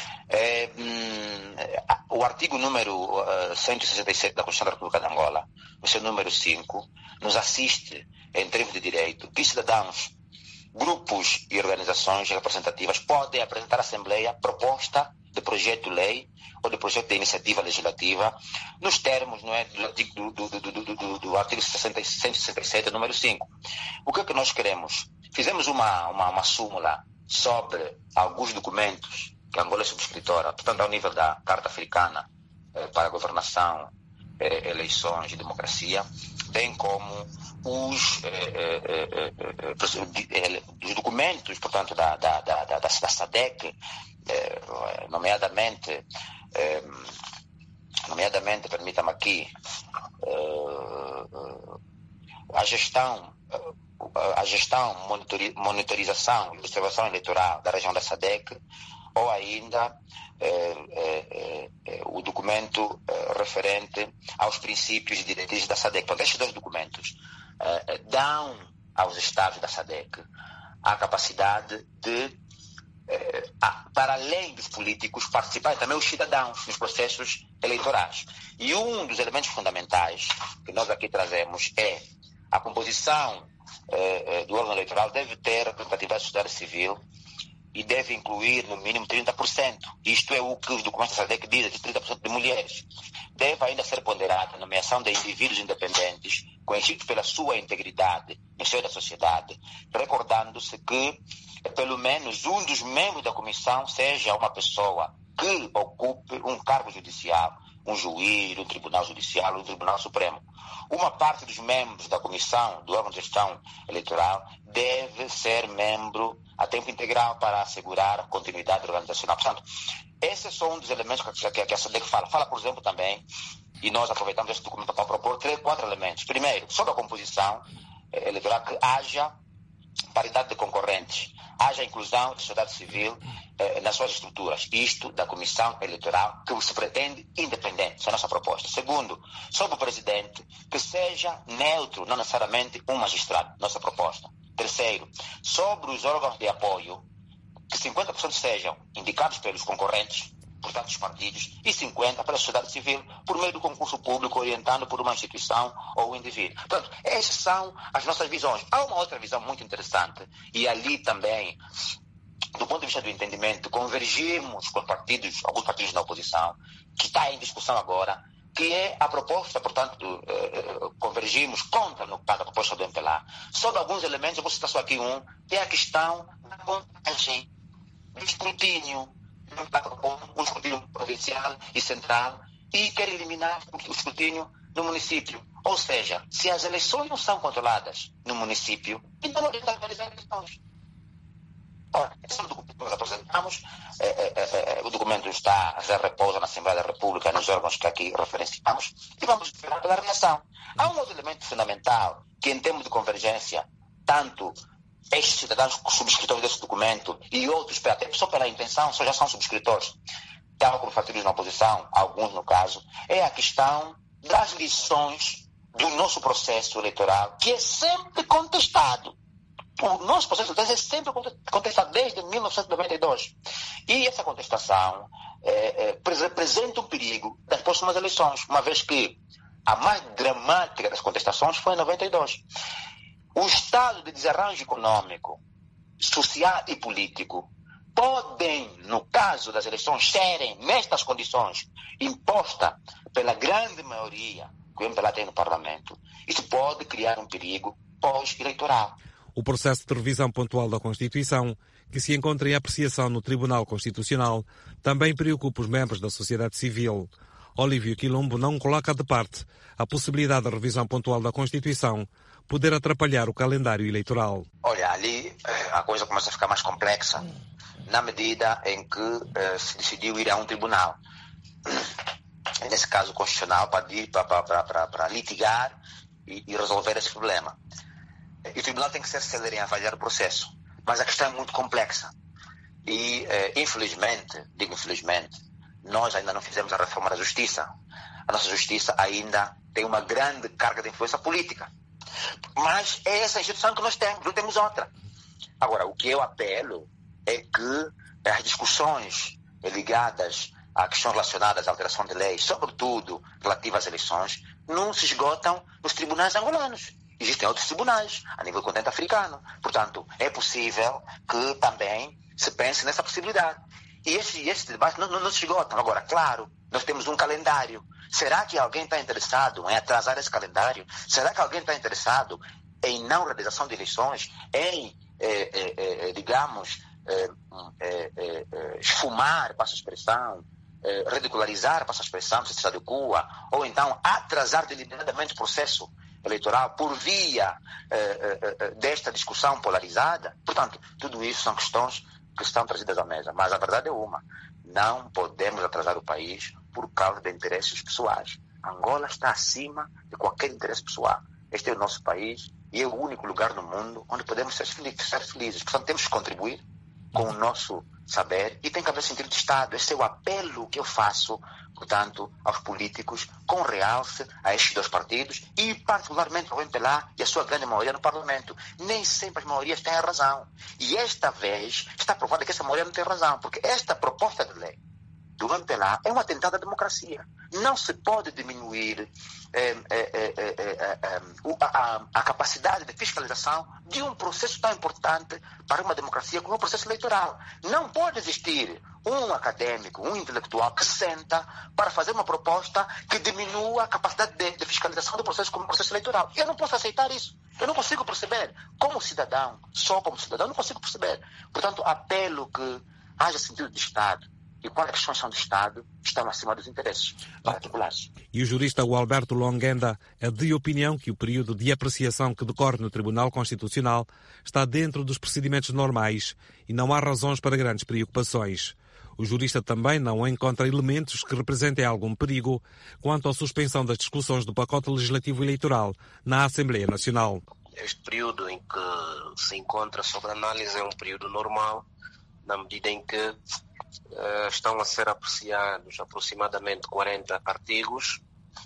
eh, hum, o artigo número uh, cento e sessenta e sete da Constituição da República de Angola, o seu número cinco, nos assiste em termos de direito que cidadãos, grupos e organizações representativas podem apresentar à Assembleia proposta de projeto de lei ou de projeto de iniciativa legislativa nos termos, não é, do, do, do, do, do, do artigo cento e sessenta e sete, número cinco. O que é que nós queremos? Fizemos uma, uma, uma súmula sobre alguns documentos que Angola é subscritora, portanto, ao nível da Carta Africana eh, para a Governação, eh, Eleições e Democracia, bem como os, eh, eh, eh, os documentos, portanto, da, da, da, da, da SADC, eh, nomeadamente, eh, nomeadamente, permita-me aqui, eh, a gestão, a gestão, monitori, monitorização e observação eleitoral da região da SADC, ou ainda eh, eh, eh, o documento eh, referente aos princípios e diretrizes da SADC. Então, estes dois documentos eh, dão aos Estados da SADC a capacidade de, eh, a, para além dos políticos, participarem também os cidadãos nos processos eleitorais. E um dos elementos fundamentais que nós aqui trazemos é a composição eh, do órgão eleitoral deve ter representatividade da sociedade civil e deve incluir no mínimo trinta por cento. Isto é o que os documentos da SADC dizem, de trinta por cento de mulheres. Deve ainda ser ponderada a nomeação de indivíduos independentes, conhecidos pela sua integridade no seio da sociedade, recordando-se que pelo menos um dos membros da comissão seja uma pessoa que ocupe um cargo judicial, um juiz, um tribunal judicial, um tribunal supremo. Uma parte dos membros da comissão do órgão de gestão eleitoral deve ser membro a tempo integral para assegurar a continuidade organizacional. Portanto, esses são um dos elementos que, que, que a SADC fala. Fala, por exemplo, também, e nós aproveitamos este documento para propor três, quatro elementos. Primeiro, sobre a composição eh, eleitoral, que haja paridade de concorrentes, haja inclusão da sociedade civil eh, nas suas estruturas. Isto da comissão eleitoral que se pretende independente. Essa é a nossa proposta. Segundo, sobre o presidente, que seja neutro, não necessariamente um magistrado. Nossa proposta. Terceiro, sobre os órgãos de apoio, que cinquenta por cento sejam indicados pelos concorrentes, portanto os partidos, e cinquenta por cento pela sociedade civil, por meio do concurso público, orientando por uma instituição ou um indivíduo. Portanto, essas são as nossas visões. Há uma outra visão muito interessante, e ali também, do ponto de vista do entendimento, convergimos com partidos, alguns partidos da oposição, que está em discussão agora, que é a proposta, portanto, eh, convergimos contra, no caso, a proposta do M P L A. Sobre alguns elementos, eu vou citar só aqui um, que é a questão da contagem, do escrutínio, um escrutínio provincial e central, e quer eliminar o escrutínio no município. Ou seja, se as eleições não são controladas no município, então não devem realizar eleições. Ora, esse é o documento que nós apresentamos. É, é, é, o documento está, já repousa na Assembleia da República, nos órgãos que aqui referenciamos, e vamos esperar pela reação. Há um outro elemento fundamental que, em termos de convergência, tanto estes cidadãos subscritores desse documento e outros, até só pela intenção, só já são subscritores, estavam com partidos na oposição, alguns no caso, é a questão das lições do nosso processo eleitoral, que é sempre contestado. O nosso processo eleitoral é sempre contestado desde mil novecentos e noventa e dois. E essa contestação é, é, representa um perigo das próximas eleições, uma vez que a mais dramática das contestações foi em noventa e dois. O estado de desarranjo econômico, social e político podem, no caso das eleições, serem, nestas condições, imposta pela grande maioria que o M P L A tem no Parlamento. Isso pode criar um perigo pós-eleitoral. O processo de revisão pontual da Constituição, que se encontra em apreciação no Tribunal Constitucional, também preocupa os membros da sociedade civil. Olívio Quilombo não coloca de parte a possibilidade da revisão pontual da Constituição poder atrapalhar o calendário eleitoral. Olha, ali a coisa começa a ficar mais complexa na medida em que eh, se decidiu ir a um tribunal, nesse caso constitucional, para, para, para, para litigar e, e resolver esse problema. E o tribunal tem que ser célere em avaliar o processo, mas a questão é muito complexa. E, eh, infelizmente, digo infelizmente, nós ainda não fizemos a reforma da justiça. A nossa justiça ainda tem uma grande carga de influência política. Mas é essa instituição que nós temos, não temos outra. Agora, o que eu apelo é que as discussões ligadas a questões relacionadas à alteração de leis, sobretudo relativas às eleições, não se esgotam nos tribunais angolanos. Existem outros tribunais a nível do continente africano. Portanto, é possível que também se pense nessa possibilidade. E esse, esse debate não, não, não se esgotam. Agora, claro, nós temos um calendário. Será que alguém está interessado em atrasar esse calendário? Será que alguém está interessado em não realização de eleições? Em, eh, eh, eh, digamos, eh, eh, eh, esfumar, passa a expressão, eh, ridicularizar, passa a expressão, se se adequa, ou então atrasar deliberadamente o processo eleitoral por via eh, eh, desta discussão polarizada? Portanto, tudo isso são questões que estão trazidas à mesa. Mas a verdade é uma: não podemos atrasar o país por causa de interesses pessoais. Angola está acima de qualquer interesse pessoal. Este é o nosso país e é o único lugar no mundo onde podemos ser felizes. Ser felizes. Portanto, temos que contribuir com o nosso saber e tem que haver sentido de Estado. Esse é o apelo que eu faço, portanto, aos políticos, com realce a estes dois partidos e particularmente ao M P L A e a sua grande maioria no Parlamento. Nem sempre as maiorias têm a razão. E esta vez está provado que essa maioria não tem razão, porque esta proposta de lei do M P L A é um atentado à democracia. Não se pode diminuir eh, eh, eh, eh, eh, eh, a, a capacidade de fiscalização de um processo tão importante para uma democracia como o processo eleitoral. Não pode existir um acadêmico, um intelectual que senta para fazer uma proposta que diminua a capacidade de, de fiscalização do processo como o processo eleitoral. Eu não posso aceitar isso. Eu não consigo perceber. Como cidadão, só como cidadão, não consigo perceber. Portanto, apelo que haja sentido de Estado. E quando as questões são de Estado, estão acima dos interesses particulares. E o jurista Alberto Longuenda é de opinião que o período de apreciação que decorre no Tribunal Constitucional está dentro dos procedimentos normais e não há razões para grandes preocupações. O jurista também não encontra elementos que representem algum perigo quanto à suspensão das discussões do pacote legislativo eleitoral na Assembleia Nacional. Este período em que se encontra sob análise é um período normal, na medida em que uh, estão a ser apreciados aproximadamente quarenta artigos,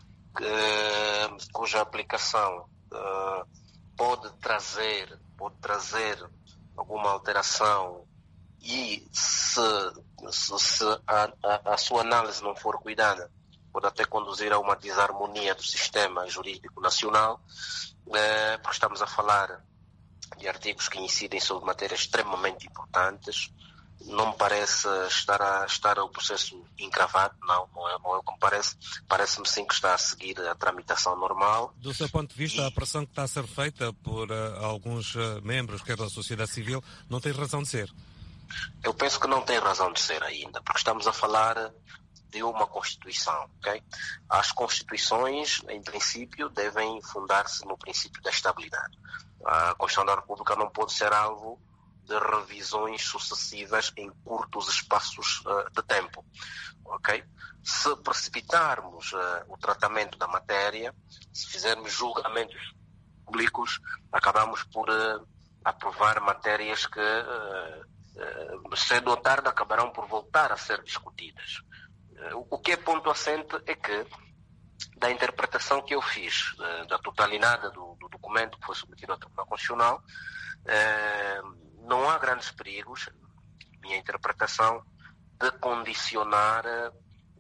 uh, cuja aplicação uh, pode trazer, pode trazer alguma alteração e se, se, se a, a, a sua análise não for cuidada, pode até conduzir a uma desarmonia do sistema jurídico nacional, uh, porque estamos a falar de artigos que incidem sobre matérias extremamente importantes. Não me parece estar, a, estar o processo encravado, não, não é, não é o que me parece. Parece-me sim que está a seguir a tramitação normal. Do seu ponto de vista, e... a pressão que está a ser feita por uh, alguns uh, membros, quer da sociedade civil, não tem razão de ser? Eu penso que não tem razão de ser ainda, porque estamos a falar de uma Constituição, ok? As Constituições, em princípio, devem fundar-se no princípio da estabilidade. A Constituição da República não pode ser alvo de revisões sucessivas em curtos espaços uh, de tempo, ok? Se precipitarmos uh, o tratamento da matéria, se fizermos julgamentos públicos, acabamos por uh, aprovar matérias que uh, uh, cedo ou tarde acabarão por voltar a ser discutidas. Uh, o que é ponto assente é que, da interpretação que eu fiz uh, da totalidade do, do documento que foi submetido ao Tribunal Constitucional, uh, não há grandes perigos, minha interpretação, de condicionar a,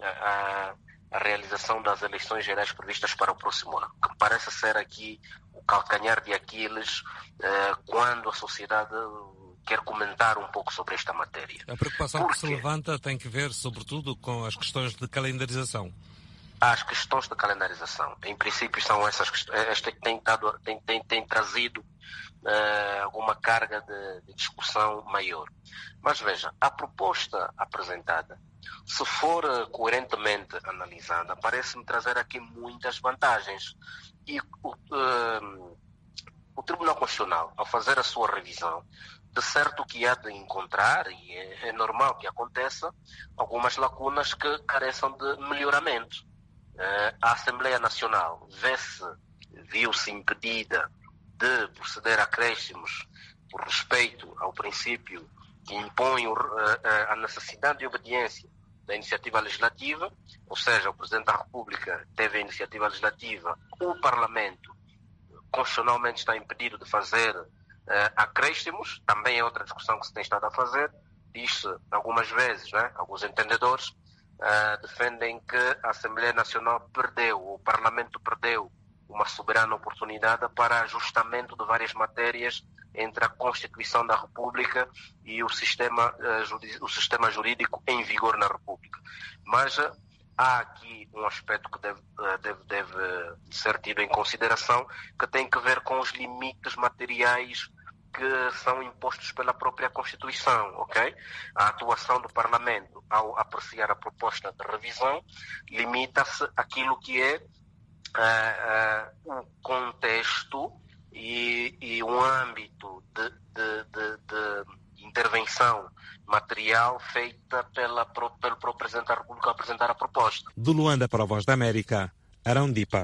a, a realização das eleições gerais previstas para o próximo ano, que parece ser aqui o calcanhar de Aquiles eh, quando a sociedade quer comentar um pouco sobre esta matéria. A preocupação Porque... que se levanta tem que ver, sobretudo, com as questões de calendarização. As questões de calendarização, em princípio, são essas questões, esta que tem, dado, tem, tem, tem trazido uh, alguma carga de, de discussão maior. Mas veja, a proposta apresentada, se for uh, coerentemente analisada, parece-me trazer aqui muitas vantagens. E o, uh, o Tribunal Constitucional, ao fazer a sua revisão, de certo que há de encontrar, e é, é normal que aconteça, algumas lacunas que careçam de melhoramento. A Assembleia Nacional vê-se, viu-se impedida de proceder a acréscimos por respeito ao princípio que impõe a necessidade de obediência da iniciativa legislativa, ou seja, o Presidente da República teve a iniciativa legislativa, o Parlamento constitucionalmente está impedido de fazer uh, acréscimos, também é outra discussão que se tem estado a fazer, diz-se algumas vezes, né, alguns entendedores, Uh, defendem que a Assembleia Nacional perdeu, o Parlamento perdeu uma soberana oportunidade para ajustamento de várias matérias entre a Constituição da República e o sistema, uh, judi- o sistema jurídico em vigor na República. Mas uh, há aqui um aspecto que deve, uh, deve, deve ser tido em consideração, que tem que ver com os limites materiais que são impostos pela própria Constituição, ok? A atuação do Parlamento, ao apreciar a proposta de revisão, limita-se àquilo que é uh, uh, um contexto e, e um âmbito de, de, de, de intervenção material feita pela, pelo próprio Presidente da República ao apresentar a proposta. De Luanda para a Voz da América, Arão Dipa.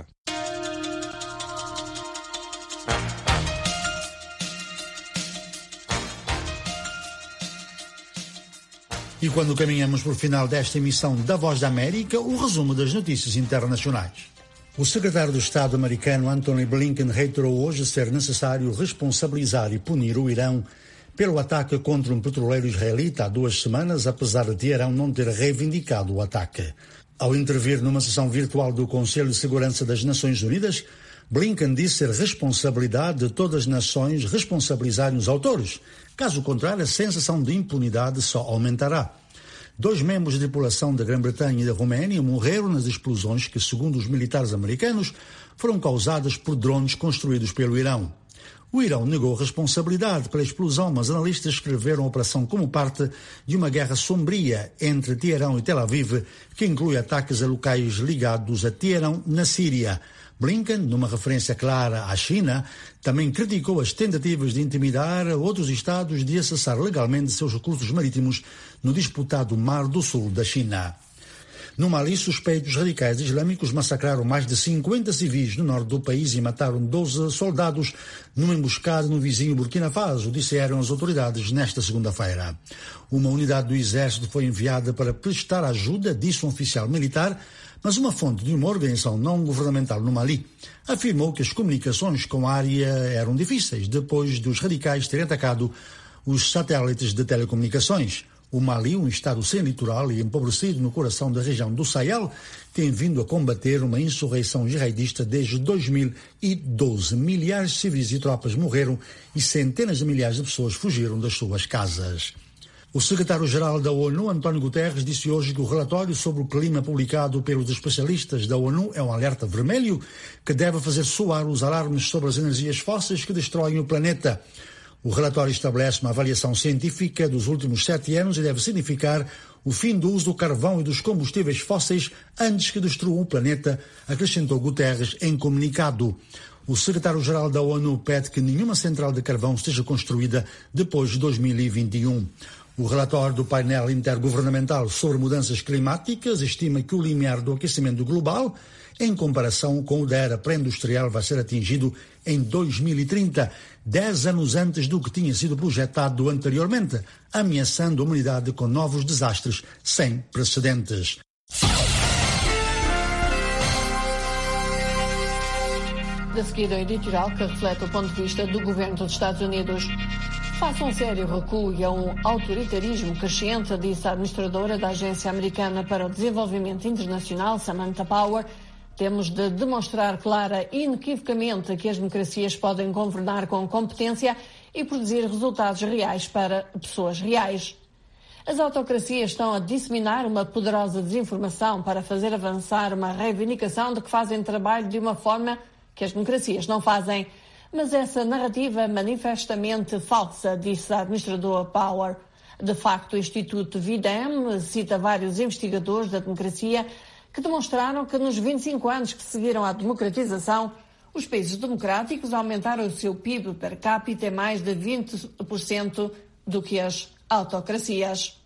E quando caminhamos para o final desta emissão da Voz da América, o resumo das notícias internacionais. O secretário de Estado americano Antony Blinken reiterou hoje ser necessário responsabilizar e punir o Irão pelo ataque contra um petroleiro israelita há duas semanas, apesar de Teherão não ter reivindicado o ataque. Ao intervir numa sessão virtual do Conselho de Segurança das Nações Unidas, Blinken disse ser responsabilidade de todas as nações responsabilizarem os autores. Caso contrário, a sensação de impunidade só aumentará. Dois membros da tripulação da Grã-Bretanha e da Roménia morreram nas explosões que, segundo os militares americanos, foram causadas por drones construídos pelo Irão. O Irão negou responsabilidade pela explosão, mas analistas escreveram a operação como parte de uma guerra sombria entre Teherão e Tel Aviv, que inclui ataques a locais ligados a Teherão na Síria. Blinken, numa referência clara à China, também criticou as tentativas de intimidar outros Estados de acessar legalmente seus recursos marítimos no disputado Mar do Sul da China. No Mali, suspeitos radicais islâmicos massacraram mais de cinquenta civis no norte do país e mataram doze soldados numa emboscada no vizinho Burkina Faso, disseram as autoridades nesta segunda-feira. Uma unidade do exército foi enviada para prestar ajuda, disse um oficial militar, mas uma fonte de uma organização não governamental no Mali afirmou que as comunicações com a área eram difíceis depois dos radicais terem atacado os satélites de telecomunicações. O Mali, um estado sem litoral e empobrecido no coração da região do Sahel, tem vindo a combater uma insurreição jihadista desde dois mil e doze. Milhares de civis e tropas morreram e centenas de milhares de pessoas fugiram das suas casas. O secretário-geral da ONU, António Guterres, disse hoje que o relatório sobre o clima publicado pelos especialistas da ONU é um alerta vermelho que deve fazer soar os alarmes sobre as energias fósseis que destroem o planeta. O relatório estabelece uma avaliação científica dos últimos sete anos e deve significar o fim do uso do carvão e dos combustíveis fósseis antes que destruam o planeta, acrescentou Guterres em comunicado. O secretário-geral da ONU pede que nenhuma central de carvão seja construída depois de dois mil e vinte e um. O relatório do painel intergovernamental sobre mudanças climáticas estima que o limiar do aquecimento global, em comparação com o da era pré-industrial, vai ser atingido em dois mil e trinta, dez anos antes do que tinha sido projetado anteriormente, ameaçando a humanidade com novos desastres sem precedentes. De seguida, o editorial que reflete o ponto de vista do governo dos Estados Unidos. Face a um sério recuo e a um autoritarismo crescente, disse a administradora da Agência Americana para o Desenvolvimento Internacional, Samantha Power, temos de demonstrar clara e inequivocamente que as democracias podem governar com competência e produzir resultados reais para pessoas reais. As autocracias estão a disseminar uma poderosa desinformação para fazer avançar uma reivindicação de que fazem trabalho de uma forma que as democracias não fazem. Mas essa narrativa é manifestamente falsa, disse a administradora Power. De facto, o Instituto Videm cita vários investigadores da democracia que demonstraram que nos vinte e cinco anos que seguiram à democratização, os países democráticos aumentaram o seu P I B per capita em mais de vinte por cento do que as autocracias.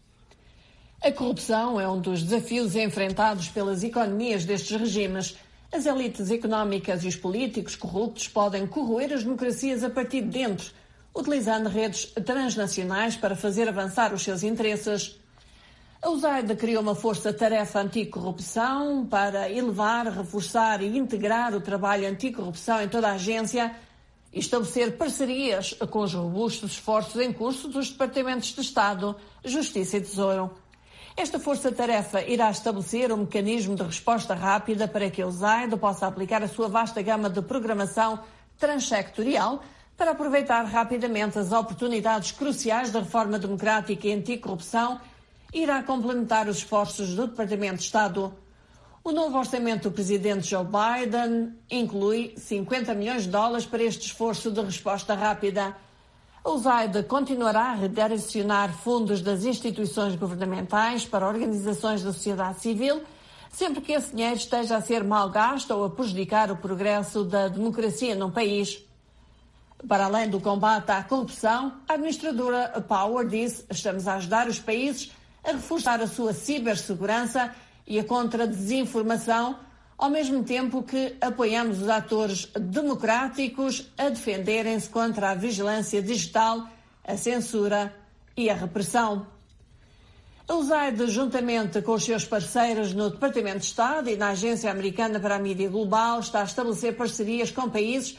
A corrupção é um dos desafios enfrentados pelas economias destes regimes. As elites económicas e os políticos corruptos podem corroer as democracias a partir de dentro, utilizando redes transnacionais para fazer avançar os seus interesses. A U S A I D criou uma força-tarefa anticorrupção para elevar, reforçar e integrar o trabalho anticorrupção em toda a agência e estabelecer parcerias com os robustos esforços em curso dos Departamentos de Estado, Justiça e Tesouro. Esta força-tarefa irá estabelecer um mecanismo de resposta rápida para que a U S A I D possa aplicar a sua vasta gama de programação transsectorial para aproveitar rapidamente as oportunidades cruciais da reforma democrática e anticorrupção e irá complementar os esforços do Departamento de Estado. O novo orçamento do presidente Joe Biden inclui cinquenta milhões de dólares para este esforço de resposta rápida. A U S A I D continuará a redirecionar fundos das instituições governamentais para organizações da sociedade civil, sempre que esse dinheiro esteja a ser mal gasto ou a prejudicar o progresso da democracia num país. Para além do combate à corrupção, a administradora Power disse: estamos a ajudar os países a reforçar a sua cibersegurança e a contra-desinformação, ao mesmo tempo que apoiamos os atores democráticos a defenderem-se contra a vigilância digital, a censura e a repressão. A U S A I D, juntamente com os seus parceiros no Departamento de Estado e na Agência Americana para a Mídia Global, está a estabelecer parcerias com países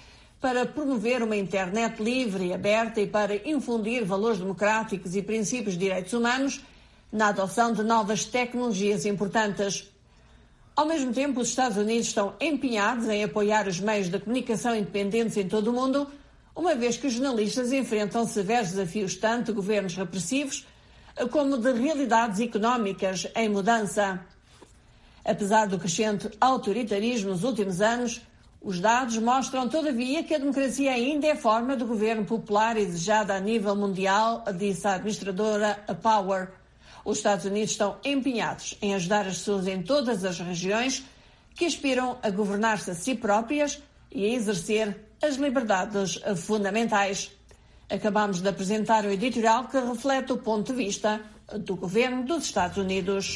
para promover uma internet livre e aberta e para infundir valores democráticos e princípios de direitos humanos na adoção de novas tecnologias importantes. Ao mesmo tempo, os Estados Unidos estão empenhados em apoiar os meios de comunicação independentes em todo o mundo, uma vez que os jornalistas enfrentam severos desafios tanto de governos repressivos como de realidades económicas em mudança. Apesar do crescente autoritarismo nos últimos anos, os dados mostram, todavia, que a democracia ainda é forma de governo popular e desejada a nível mundial, disse a administradora Power. Os Estados Unidos estão empenhados em ajudar as pessoas em todas as regiões que aspiram a governar-se a si próprias e a exercer as liberdades fundamentais. Acabamos de apresentar o editorial que reflete o ponto de vista do governo dos Estados Unidos.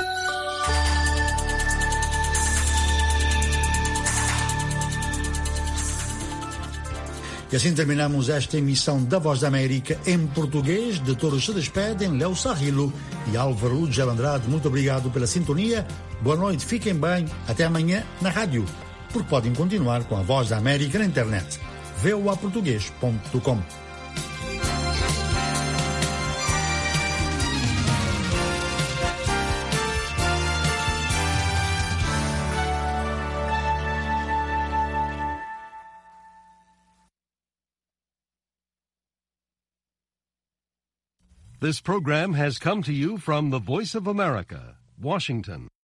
E assim terminamos esta emissão da Voz da América em português. De todos se despedem Léo Sarrilo e Álvaro Lugel Andrade. Muito obrigado pela sintonia. Boa noite, fiquem bem. Até amanhã na rádio, porque podem continuar com a Voz da América na internet. v o a português ponto com. This program has come to you from the Voice of America, Washington.